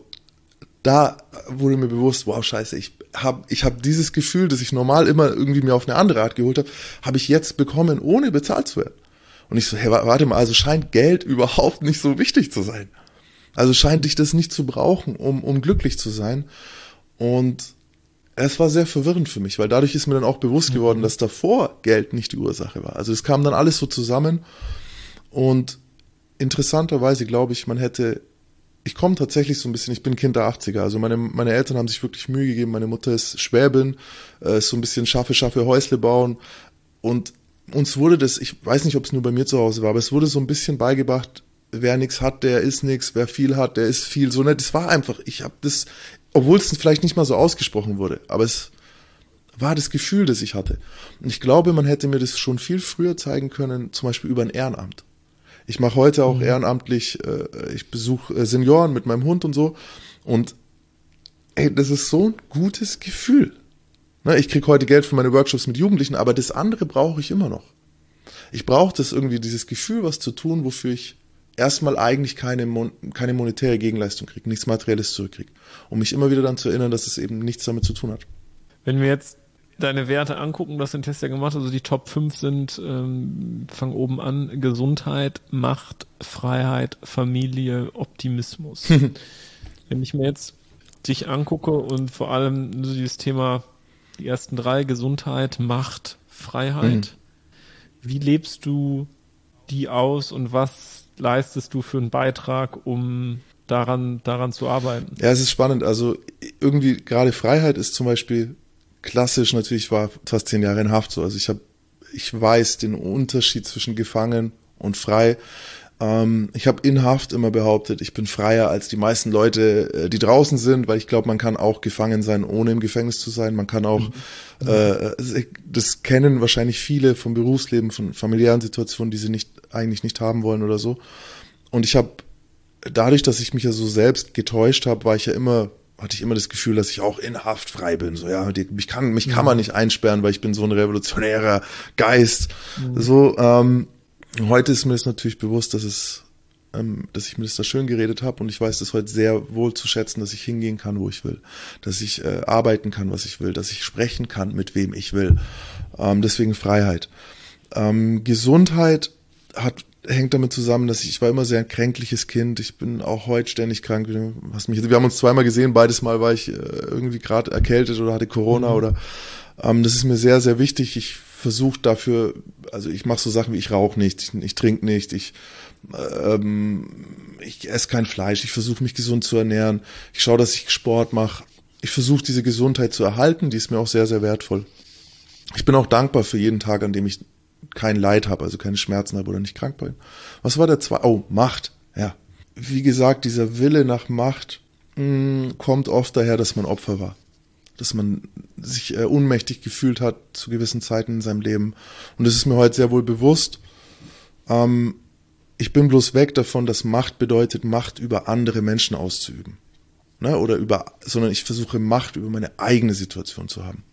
S2: da wurde mir bewusst, wow, scheiße, ich habe ich hab dieses Gefühl, das ich normal immer irgendwie mir auf eine andere Art geholt habe, habe ich jetzt bekommen, ohne bezahlt zu werden. Und ich so, hey, warte mal, also scheint Geld überhaupt nicht so wichtig zu sein. Also scheint dich das nicht zu brauchen, um, um glücklich zu sein. Und es war sehr verwirrend für mich, weil dadurch ist mir dann auch bewusst geworden, dass davor Geld nicht die Ursache war. Also es kam dann alles so zusammen und interessanterweise glaube ich, man hätte ich komme tatsächlich so ein bisschen, ich bin Kind der achtziger, also meine, meine Eltern haben sich wirklich Mühe gegeben, meine Mutter ist Schwäbin, äh, ist so ein bisschen schaffe, schaffe Häusle bauen und uns wurde das, ich weiß nicht, ob es nur bei mir zu Hause war, aber es wurde so ein bisschen beigebracht, wer nichts hat, der ist nichts, wer viel hat, der ist viel, so, ne, das war einfach, ich habe das, obwohl es vielleicht nicht mal so ausgesprochen wurde, aber es war das Gefühl, das ich hatte. Und ich glaube, man hätte mir das schon viel früher zeigen können, zum Beispiel über ein Ehrenamt. Ich mache heute auch mhm. ehrenamtlich, äh, ich besuche äh, Senioren mit meinem Hund und so. Und ey, das ist so ein gutes Gefühl. Ne, ich kriege heute Geld für meine Workshops mit Jugendlichen, aber das andere brauche ich immer noch. Ich brauche das irgendwie, dieses Gefühl, was zu tun, wofür ich erstmal eigentlich keine, Mon- keine monetäre Gegenleistung kriege, nichts Materielles zurückkriege. Um mich immer wieder dann zu erinnern, dass es eben nichts damit zu tun hat.
S1: Wenn wir jetzt deine Werte angucken, das den Test ja gemacht, also die Top fünf sind, ähm, fang oben an, Gesundheit, Macht, Freiheit, Familie, Optimismus. Wenn ich mir jetzt dich angucke und vor allem so dieses Thema, die ersten drei, Gesundheit, Macht, Freiheit, mhm. wie lebst du die aus und was leistest du für einen Beitrag, um daran, daran zu arbeiten?
S2: Ja, es ist spannend, also irgendwie gerade Freiheit ist zum Beispiel klassisch, natürlich war fast zehn Jahre in Haft so. Also ich habe, ich weiß den Unterschied zwischen gefangen und frei. Ähm, ich habe in Haft immer behauptet, ich bin freier als die meisten Leute, die draußen sind, weil ich glaube, man kann auch gefangen sein, ohne im Gefängnis zu sein. Man kann auch, mhm. äh, das kennen wahrscheinlich viele vom Berufsleben, von familiären Situationen, die sie nicht eigentlich nicht haben wollen oder so. Und ich habe, dadurch, dass ich mich ja so selbst getäuscht habe, war ich ja immer hatte ich immer das Gefühl, dass ich auch in Haft frei bin. So, ja, mich kann, mich kann man nicht einsperren, weil ich bin so ein revolutionärer Geist. Mhm. So, ähm, heute ist mir das natürlich bewusst, dass es, ähm, dass ich mir das da schön geredet habe und ich weiß das heute sehr wohl zu schätzen, dass ich hingehen kann, wo ich will, dass ich äh, arbeiten kann, was ich will, dass ich sprechen kann, mit wem ich will. Ähm, deswegen Freiheit. Ähm, Gesundheit hat hängt damit zusammen, dass ich, ich war immer sehr ein kränkliches Kind. Ich bin auch heute ständig krank. Was mich, wir haben uns zweimal gesehen, beides Mal war ich äh, irgendwie gerade erkältet oder hatte Corona mhm. oder ähm, das ist mir sehr, sehr wichtig. Ich versuche dafür, also ich mache so Sachen wie ich rauche nicht, ich, ich trinke nicht, ich ähm, ich esse kein Fleisch, ich versuche mich gesund zu ernähren, ich schaue, dass ich Sport mache. Ich versuche diese Gesundheit zu erhalten, die ist mir auch sehr, sehr wertvoll. Ich bin auch dankbar für jeden Tag, an dem ich kein Leid habe, also keine Schmerzen habe oder nicht krank bin. Was war der zwei? Oh, Macht. Ja. Wie gesagt, dieser Wille nach Macht mh, kommt oft daher, dass man Opfer war. Dass man sich äh, unmächtig gefühlt hat zu gewissen Zeiten in seinem Leben. Und das ist mir heute sehr wohl bewusst. Ähm, ich bin bloß weg davon, dass Macht bedeutet, Macht über andere Menschen auszuüben. Ne? Oder über, sondern ich versuche Macht über meine eigene Situation zu haben.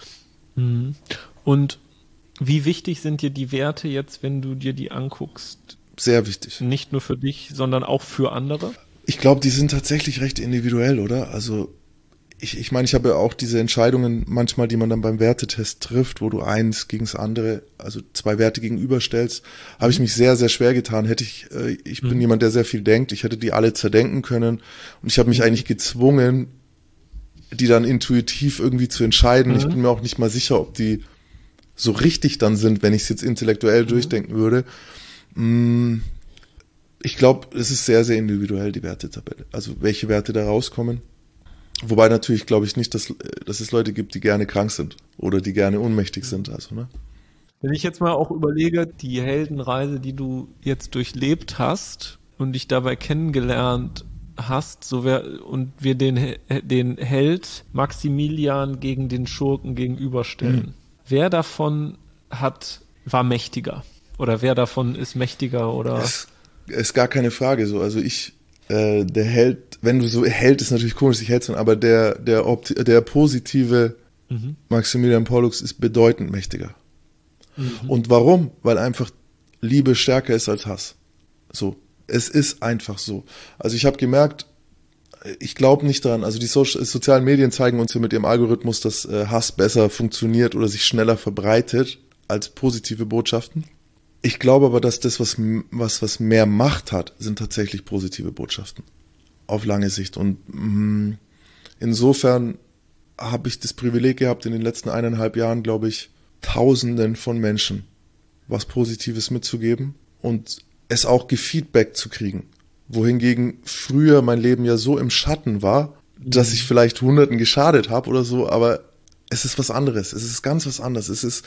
S1: Mhm. Und wie wichtig sind dir die Werte jetzt, wenn du dir die anguckst?
S2: Sehr wichtig.
S1: Nicht nur für dich, sondern auch für andere?
S2: Ich glaube, die sind tatsächlich recht individuell, oder? Also ich, ich meine, ich habe ja auch diese Entscheidungen manchmal, die man dann beim Wertetest trifft, wo du eins gegen das andere, also zwei Werte gegenüberstellst, habe ich mich sehr, sehr schwer getan. Hätte ich, äh, ich bin mhm. jemand, der sehr viel denkt, ich hätte die alle zerdenken können und ich habe mich eigentlich gezwungen, die dann intuitiv irgendwie zu entscheiden. Mhm. Ich bin mir auch nicht mal sicher, ob die so richtig dann sind, wenn ich es jetzt intellektuell mhm. durchdenken würde. Ich glaube, es ist sehr, sehr individuell, die Wertetabelle. Also welche Werte da rauskommen. Wobei natürlich glaube ich nicht, dass, dass es Leute gibt, die gerne krank sind oder die gerne ohnmächtig sind. Also, ne?
S1: Wenn ich jetzt mal auch überlege, die Heldenreise, die du jetzt durchlebt hast und dich dabei kennengelernt hast, so wär, und wir den, den Held Maximilian gegen den Schurken gegenüberstellen. Mhm. Wer davon hat, war mächtiger? Oder wer davon ist mächtiger? Oder?
S2: Es ist gar keine Frage so. Also ich, äh, der Held, wenn du so, Held ist natürlich komisch, sich Held zu nennen, aber der, der, Opti- der positive mhm. Maximilian Pollux ist bedeutend mächtiger. Mhm. Und warum? Weil einfach Liebe stärker ist als Hass. So. Es ist einfach so. Also ich habe gemerkt, ich glaube nicht daran, also die so- sozialen Medien zeigen uns ja mit ihrem Algorithmus, dass äh, Hass besser funktioniert oder sich schneller verbreitet als positive Botschaften. Ich glaube aber, dass das, was, was, was mehr Macht hat, sind tatsächlich positive Botschaften. Auf lange Sicht. Und mh, insofern habe ich das Privileg gehabt, in den letzten eineinhalb Jahren, glaube ich, Tausenden von Menschen was Positives mitzugeben und es auch gefeedback zu kriegen, Wohingegen früher mein Leben ja so im Schatten war, dass ich vielleicht Hunderten geschadet habe oder so, aber es ist was anderes. Es ist ganz was anderes. Es ist,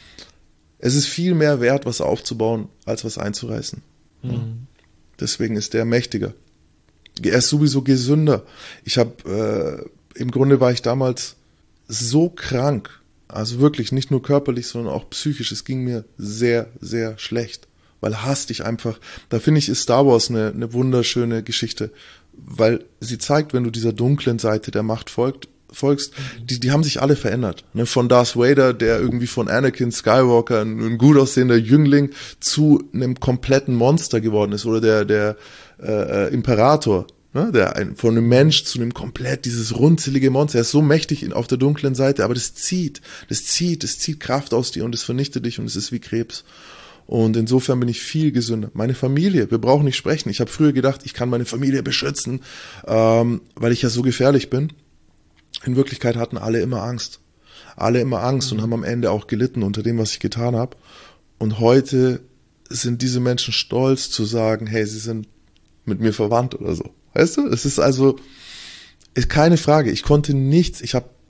S2: es ist viel mehr wert, was aufzubauen, als was einzureißen. Mhm. Deswegen ist der mächtiger. Er ist sowieso gesünder. Ich habe, äh, im Grunde war ich damals so krank, also wirklich nicht nur körperlich, sondern auch psychisch. Es ging mir sehr, sehr schlecht, weil Hass dich einfach, da finde ich, ist Star Wars eine, eine wunderschöne Geschichte, weil sie zeigt, wenn du dieser dunklen Seite der Macht folgt, folgst, die, die haben sich alle verändert. Ne? Von Darth Vader, der irgendwie von Anakin Skywalker, ein, ein gut aussehender Jüngling, zu einem kompletten Monster geworden ist. Oder der, der äh, Imperator, ne? Der ein, von einem Mensch zu einem komplett, dieses runzelige Monster. Er ist so mächtig in, auf der dunklen Seite, aber das zieht, das zieht, das zieht Kraft aus dir und es vernichtet dich und es ist wie Krebs. Und insofern bin ich viel gesünder. Meine Familie, wir brauchen nicht sprechen. Ich habe früher gedacht, ich kann meine Familie beschützen, ähm, weil ich ja so gefährlich bin. In Wirklichkeit hatten alle immer Angst. Alle immer Angst und haben am Ende auch gelitten unter dem, was ich getan habe. Und heute sind diese Menschen stolz zu sagen, hey, sie sind mit mir verwandt oder so. Weißt du? Es ist also, ist keine Frage. Ich konnte nichts, ich habe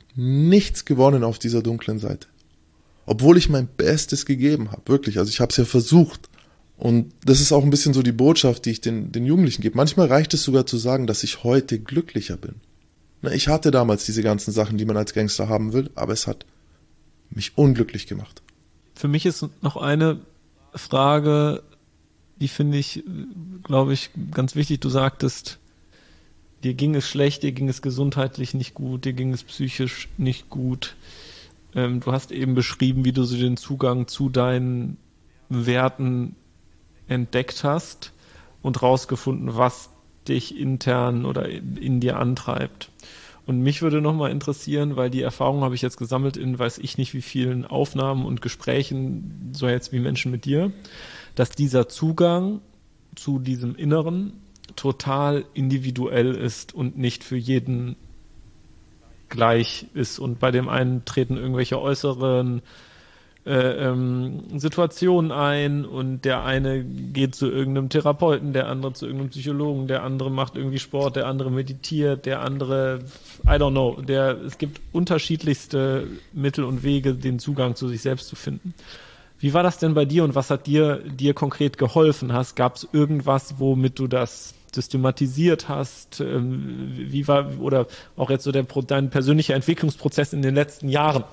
S2: nichts gewonnen auf dieser dunklen Seite. Obwohl ich mein Bestes gegeben habe, wirklich. Also ich habe es ja versucht. Und das ist auch ein bisschen so die Botschaft, die ich den, den Jugendlichen gebe. Manchmal reicht es sogar zu sagen, dass ich heute glücklicher bin. Ich hatte damals diese ganzen Sachen, die man als Gangster haben will, aber es hat mich unglücklich gemacht.
S1: Für mich ist noch eine Frage, die finde ich, glaube ich, ganz wichtig. Du sagtest, dir ging es schlecht, dir ging es gesundheitlich nicht gut, dir ging es psychisch nicht gut. Ähm, du hast eben beschrieben, wie du so den Zugang zu deinen Werten entdeckt hast und rausgefunden, was dich intern oder in, in dir antreibt. Und mich würde nochmal interessieren, weil die Erfahrung habe ich jetzt gesammelt in weiß ich nicht wie vielen Aufnahmen und Gesprächen, so jetzt wie Menschen mit dir, dass dieser Zugang zu diesem Inneren total individuell ist und nicht für jeden gleich ist. Und bei dem einen treten irgendwelche äußeren Äh, ähm, Situationen ein und der eine geht zu irgendeinem Therapeuten, der andere zu irgendeinem Psychologen, der andere macht irgendwie Sport, der andere meditiert, der andere, I don't know, der, es gibt unterschiedlichste Mittel und Wege, den Zugang zu sich selbst zu finden. Wie war das denn bei dir und was hat dir, dir konkret geholfen? Hast, gab es irgendwas, womit du das systematisiert hast? Ähm, wie war, oder auch jetzt so der, dein persönlicher Entwicklungsprozess in den letzten Jahren?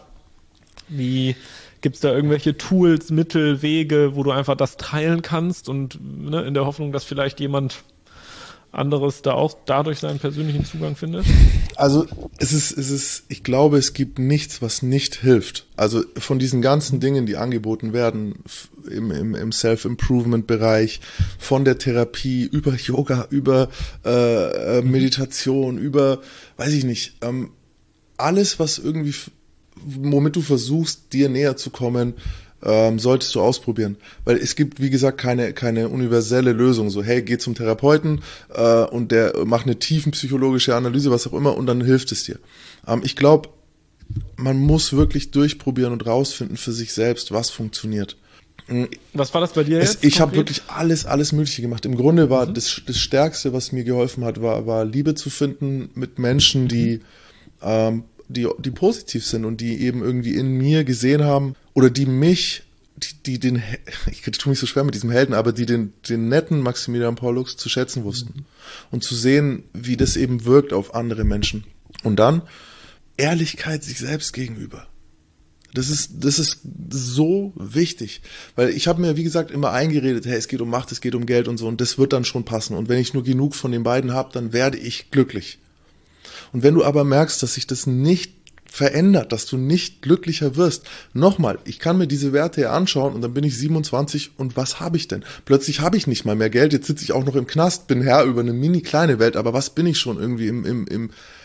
S1: Wie, gibt es da irgendwelche Tools, Mittel, Wege, wo du einfach das teilen kannst und ne, in der Hoffnung, dass vielleicht jemand anderes da auch dadurch seinen persönlichen Zugang findet?
S2: Also es ist, es ist, ich glaube, es gibt nichts, was nicht hilft. Also von diesen ganzen Dingen, die angeboten werden im, im, im Self-Improvement-Bereich, von der Therapie über Yoga, über äh, Meditation, über, weiß ich nicht, ähm, alles, was irgendwie womit du versuchst, dir näher zu kommen, ähm, solltest du ausprobieren. Weil es gibt, wie gesagt, keine keine universelle Lösung. So, hey, geh zum Therapeuten äh, und der macht eine tiefenpsychologische Analyse, was auch immer, und dann hilft es dir. Ähm, ich glaube, man muss wirklich durchprobieren und rausfinden für sich selbst, was funktioniert.
S1: Was war das bei dir jetzt?
S2: Es, ich habe wirklich alles, alles Mögliche gemacht. Im Grunde war mhm. das, das Stärkste, was mir geholfen hat, war, war Liebe zu finden mit Menschen, die ähm, die, die positiv sind und die eben irgendwie in mir gesehen haben oder die mich, die, die den, ich tue mich so schwer mit diesem Helden, aber die den, den netten Maximilian Pollux zu schätzen wussten mhm. und zu sehen, wie das eben wirkt auf andere Menschen. Und dann Ehrlichkeit sich selbst gegenüber. Das ist, das ist so wichtig, weil ich habe mir, wie gesagt, immer eingeredet, hey, es geht um Macht, es geht um Geld und so, und das wird dann schon passen. Und wenn ich nur genug von den beiden habe, dann werde ich glücklich. Und wenn du aber merkst, dass sich das nicht verändert, dass du nicht glücklicher wirst, nochmal, ich kann mir diese Werte hier anschauen und dann bin ich siebenundzwanzig und was habe ich denn? Plötzlich habe ich nicht mal mehr Geld, jetzt sitze ich auch noch im Knast, bin Herr über eine mini kleine Welt, aber was bin ich schon irgendwie im, im, im,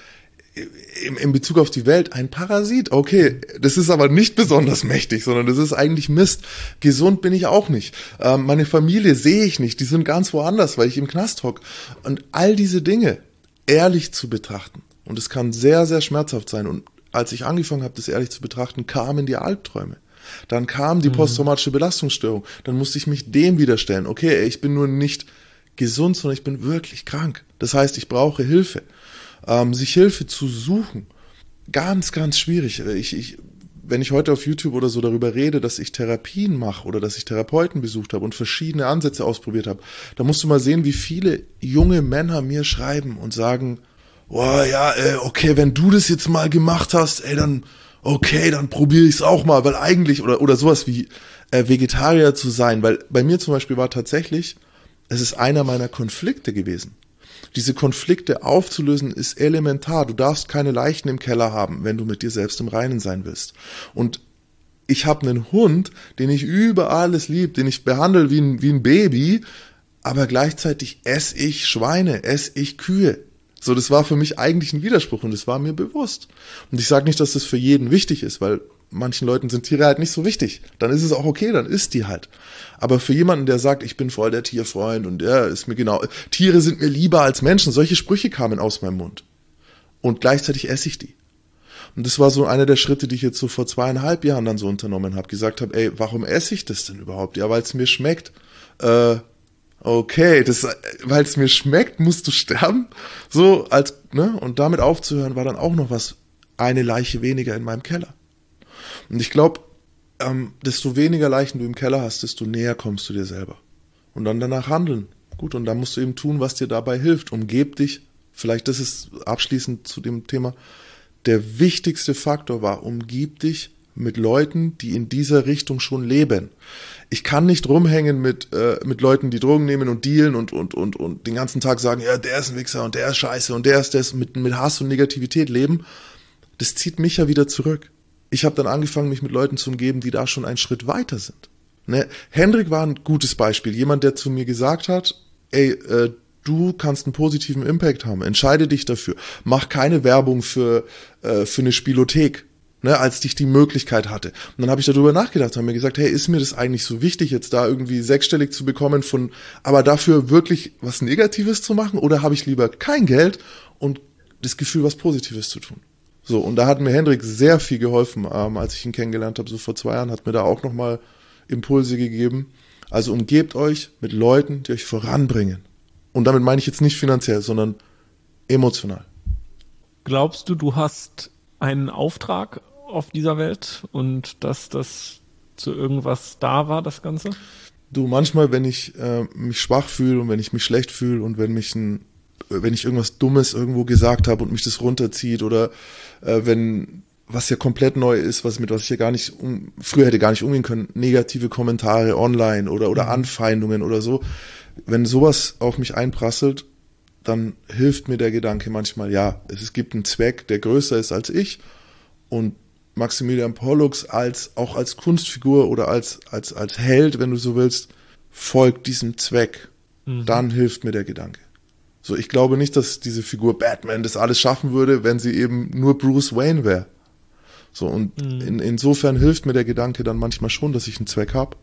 S2: im, im Bezug auf die Welt? Ein Parasit, okay, das ist aber nicht besonders mächtig, sondern das ist eigentlich Mist. Gesund bin ich auch nicht. Ähm, meine Familie sehe ich nicht, die sind ganz woanders, weil ich im Knast hocke. Und all diese Dinge ehrlich zu betrachten. Und es kann sehr, sehr schmerzhaft sein. Und als ich angefangen habe, das ehrlich zu betrachten, kamen die Albträume. Dann kam die posttraumatische Belastungsstörung. Dann musste ich mich dem wieder stellen. Okay, ich bin nur nicht gesund, sondern ich bin wirklich krank. Das heißt, ich brauche Hilfe. Ähm, sich Hilfe zu suchen, ganz, ganz schwierig. Ich, ich, wenn ich heute auf YouTube oder so darüber rede, dass ich Therapien mache oder dass ich Therapeuten besucht habe und verschiedene Ansätze ausprobiert habe, da musst du mal sehen, wie viele junge Männer mir schreiben und sagen, oh ja, ey, okay, wenn du das jetzt mal gemacht hast, ey, dann okay, dann probiere ich es auch mal, weil eigentlich, oder oder sowas wie äh, Vegetarier zu sein, weil bei mir zum Beispiel war tatsächlich, es ist einer meiner Konflikte gewesen. Diese Konflikte aufzulösen ist elementar. Du darfst keine Leichen im Keller haben, wenn du mit dir selbst im Reinen sein willst. Und ich habe einen Hund, den ich über alles liebe, den ich behandle wie ein, wie ein Baby, aber gleichzeitig esse ich Schweine, esse ich Kühe. So, das war für mich eigentlich ein Widerspruch und das war mir bewusst. Und ich sage nicht, dass das für jeden wichtig ist, weil manchen Leuten sind Tiere halt nicht so wichtig. Dann ist es auch okay, dann isst die halt. Aber für jemanden, der sagt, ich bin voll der Tierfreund und der ist mir genau, Tiere sind mir lieber als Menschen, solche Sprüche kamen aus meinem Mund. Und gleichzeitig esse ich die. Und das war so einer der Schritte, die ich jetzt so vor zweieinhalb Jahren dann so unternommen habe. Gesagt habe, ey, warum esse ich das denn überhaupt? Ja, weil es mir schmeckt. Äh, okay, das, weil es mir schmeckt, musst du sterben. So, als, ne? Und damit aufzuhören, war dann auch noch was, eine Leiche weniger in meinem Keller. Und ich glaube, ähm, desto weniger Leichen du im Keller hast, desto näher kommst du dir selber. Und dann danach handeln. Gut, und dann musst du eben tun, was dir dabei hilft. Umgeb dich, vielleicht das ist abschließend zu dem Thema, der wichtigste Faktor war, umgib dich mit Leuten, die in dieser Richtung schon leben. Ich kann nicht rumhängen mit äh, mit Leuten, die Drogen nehmen und dealen und und und und den ganzen Tag sagen, ja, der ist ein Wichser und der ist scheiße und der ist das, mit mit Hass und Negativität leben. Das zieht mich ja wieder zurück. Ich habe dann angefangen, mich mit Leuten zu umgeben, die da schon einen Schritt weiter sind. Ne? Hendrik war ein gutes Beispiel. Jemand, der zu mir gesagt hat, ey, äh, du kannst einen positiven Impact haben. Entscheide dich dafür. Mach keine Werbung für äh, für eine Spielothek, ne, als ich die Möglichkeit hatte. Und dann habe ich darüber nachgedacht, habe mir gesagt, hey, ist mir das eigentlich so wichtig, jetzt da irgendwie sechsstellig zu bekommen, von, aber dafür wirklich was Negatives zu machen? Oder habe ich lieber kein Geld und das Gefühl, was Positives zu tun? So, und da hat mir Hendrik sehr viel geholfen, ähm, als ich ihn kennengelernt habe, so vor zwei Jahren, hat mir da auch nochmal Impulse gegeben. Also umgebt euch mit Leuten, die euch voranbringen. Und damit meine ich jetzt nicht finanziell, sondern emotional.
S1: Glaubst du, du hast einen Auftrag auf dieser Welt und dass das zu irgendwas da war, das Ganze?
S2: Du, manchmal, wenn ich äh, mich schwach fühle und wenn ich mich schlecht fühle und wenn mich ein wenn ich irgendwas Dummes irgendwo gesagt habe und mich das runterzieht oder äh, wenn, was ja komplett neu ist, was mit was ich ja gar nicht, um, früher hätte gar nicht umgehen können, negative Kommentare online oder oder Anfeindungen oder so, wenn sowas auf mich einprasselt, dann hilft mir der Gedanke manchmal, ja, es gibt einen Zweck, der größer ist als ich und Maximilian Pollux als auch als Kunstfigur oder als als als Held, wenn du so willst, folgt diesem Zweck. Mhm. Dann hilft mir der Gedanke. So, ich glaube nicht, dass diese Figur Batman das alles schaffen würde, wenn sie eben nur Bruce Wayne wäre. So, und mhm. in, insofern hilft mir der Gedanke dann manchmal schon, dass ich einen Zweck habe.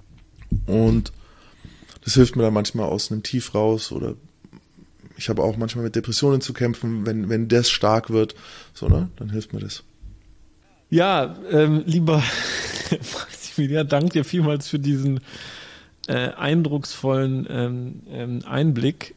S2: Und das hilft mir dann manchmal aus einem Tief raus oder ich habe auch manchmal mit Depressionen zu kämpfen, wenn, wenn das stark wird, so, ne, dann hilft mir das.
S1: Ja, ähm, lieber Maximilian, danke dir vielmals für diesen äh, eindrucksvollen ähm, ähm, Einblick.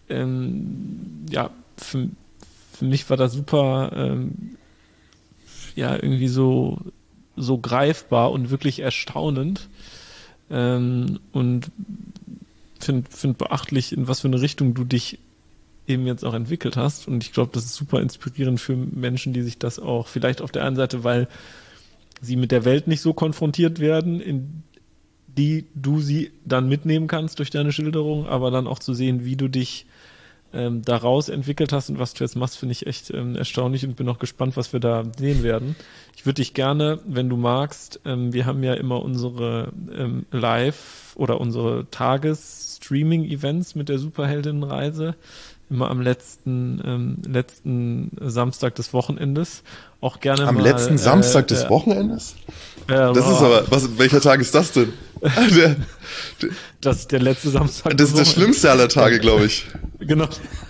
S1: Ähm, ja, für, für mich war das super, ähm, ja, irgendwie so, so greifbar und wirklich erstaunend. Ähm, und finde find beachtlich, in was für eine Richtung du dich eben jetzt auch entwickelt hast. Und ich glaube, das ist super inspirierend für Menschen, die sich das auch vielleicht auf der einen Seite, weil sie mit der Welt nicht so konfrontiert werden, in die du sie dann mitnehmen kannst durch deine Schilderung, aber dann auch zu sehen, wie du dich ähm, daraus entwickelt hast und was du jetzt machst, finde ich echt ähm, erstaunlich und bin auch gespannt, was wir da sehen werden. Ich würde dich gerne, wenn du magst, ähm, wir haben ja immer unsere ähm, Live- oder unsere Tages-Streaming-Events mit der Superheldinnenreise, immer am letzten ähm, letzten Samstag des Wochenendes. Auch gerne
S2: am
S1: mal...
S2: Am letzten Samstag äh, des
S1: äh,
S2: Wochenendes?
S1: Äh,
S2: das ist aber, was, welcher Tag ist das denn? der,
S1: der, das ist der letzte Samstag.
S2: Das ist der schlimmste aller Tage, glaube ich.
S1: Genau.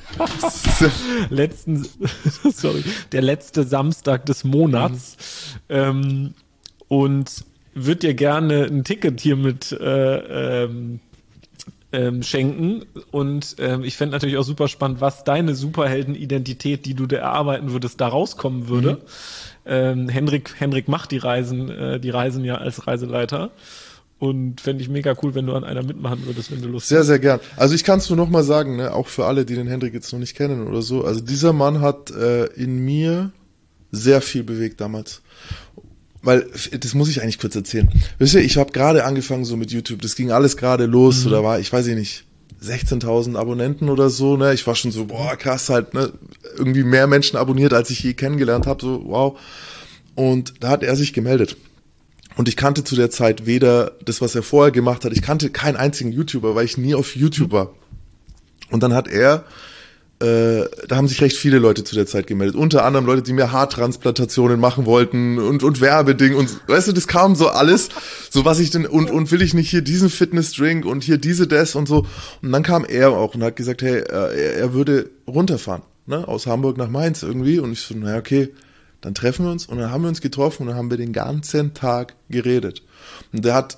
S1: letzten, sorry, der letzte Samstag des Monats. Mhm. Ähm, und würde dir gerne ein Ticket hier mit äh, ähm, ähm, schenken. Und ähm, ich fände natürlich auch super spannend, was deine Superheldenidentität, die du dir erarbeiten würdest, da rauskommen würde. Mhm. Ähm, Henrik, Henrik macht die Reisen, äh, die Reisen ja als Reiseleiter. Und fände ich mega cool, wenn du an einer mitmachen würdest, wenn du Lust
S2: sehr,
S1: hast.
S2: Sehr, sehr gern. Also ich kann es nur noch mal sagen, ne, auch für alle, die den Henrik jetzt noch nicht kennen oder so. Also dieser Mann hat äh, in mir sehr viel bewegt damals. Weil, das muss ich eigentlich kurz erzählen. Wisst ihr, ich habe gerade angefangen so mit YouTube. Das ging alles gerade los. Mhm. So, da war, ich weiß nicht, sechzehntausend Abonnenten oder so. Ne, ich war schon so, boah, krass halt, ne, irgendwie mehr Menschen abonniert, als ich je kennengelernt habe. So, wow. Und da hat er sich gemeldet. Und ich kannte zu der Zeit weder das, was er vorher gemacht hat, ich kannte keinen einzigen YouTuber, weil ich nie auf YouTube war. Und dann hat er, äh, da haben sich recht viele Leute zu der Zeit gemeldet, unter anderem Leute, die mir Haartransplantationen machen wollten und und Werbeding und weißt du, das kam so alles, so was ich denn, und und will ich nicht hier diesen Fitnessdrink und hier diese das und so. Und dann kam er auch und hat gesagt, hey, er, er würde runterfahren, ne, aus Hamburg nach Mainz irgendwie. Und ich so, naja, okay, dann treffen wir uns. Und dann haben wir uns getroffen und dann haben wir den ganzen Tag geredet. Und der hat,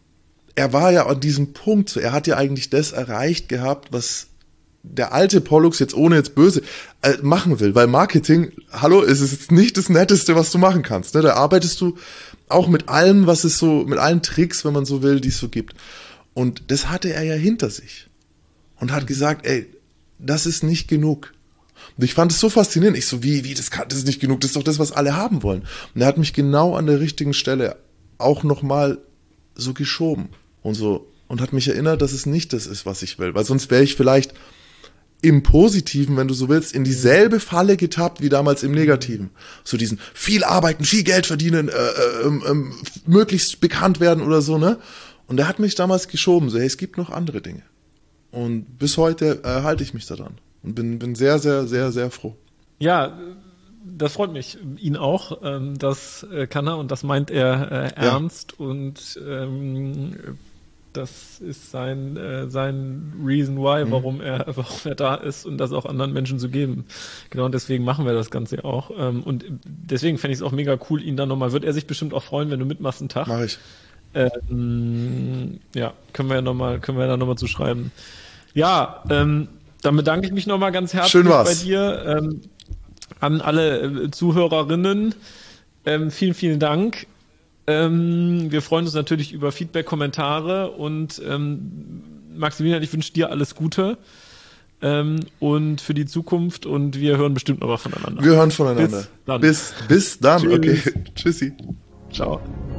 S2: er war ja an diesem Punkt, er hat ja eigentlich das erreicht gehabt, was der alte Pollux jetzt ohne jetzt böse äh, machen will. Weil Marketing, hallo, ist es jetzt nicht das Netteste, was du machen kannst. Ne? Da arbeitest du auch mit allem, was es so, mit allen Tricks, wenn man so will, die es so gibt. Und das hatte er ja hinter sich. Und hat gesagt, ey, das ist nicht genug. Und ich fand es so faszinierend. Ich so, wie, wie, das kann, das ist nicht genug, das ist doch das, was alle haben wollen. Und er hat mich genau an der richtigen Stelle auch nochmal so geschoben und so, und hat mich erinnert, dass es nicht das ist, was ich will. Weil sonst wäre ich vielleicht im Positiven, wenn du so willst, in dieselbe Falle getappt wie damals im Negativen. So diesen viel arbeiten, viel Geld verdienen, äh, äh, äh, möglichst bekannt werden oder so, ne? Und er hat mich damals geschoben, so, hey, es gibt noch andere Dinge. Und bis heute äh, halte ich mich daran. Und bin, bin sehr, sehr, sehr, sehr froh.
S1: Ja, das freut mich. Ihn auch. Ähm, das äh, kann er und das meint er äh, ernst. Ja. Und ähm, das ist sein, äh, sein Reason why, mhm. warum er, warum er da ist und das auch anderen Menschen zu geben. Genau, und deswegen machen wir das Ganze auch. Ähm, und deswegen fände ich es auch mega cool, ihn dann nochmal, wird er sich bestimmt auch freuen, wenn du mitmachst einen Tag.
S2: Mach ich.
S1: Ähm, ja, können wir ja nochmal, können wir da nochmal zu schreiben. Ja, ähm, dann bedanke ich mich nochmal ganz herzlich bei dir, ähm, an alle äh, Zuhörerinnen. Ähm, vielen, vielen Dank. Ähm, wir freuen uns natürlich über Feedback, Kommentare und ähm, Maximilian, ich wünsche dir alles Gute ähm, und für die Zukunft und wir hören bestimmt noch mal voneinander.
S2: Wir hören voneinander.
S1: Bis dann.
S2: Bis, bis dann. Okay. Tschüssi.
S1: Ciao.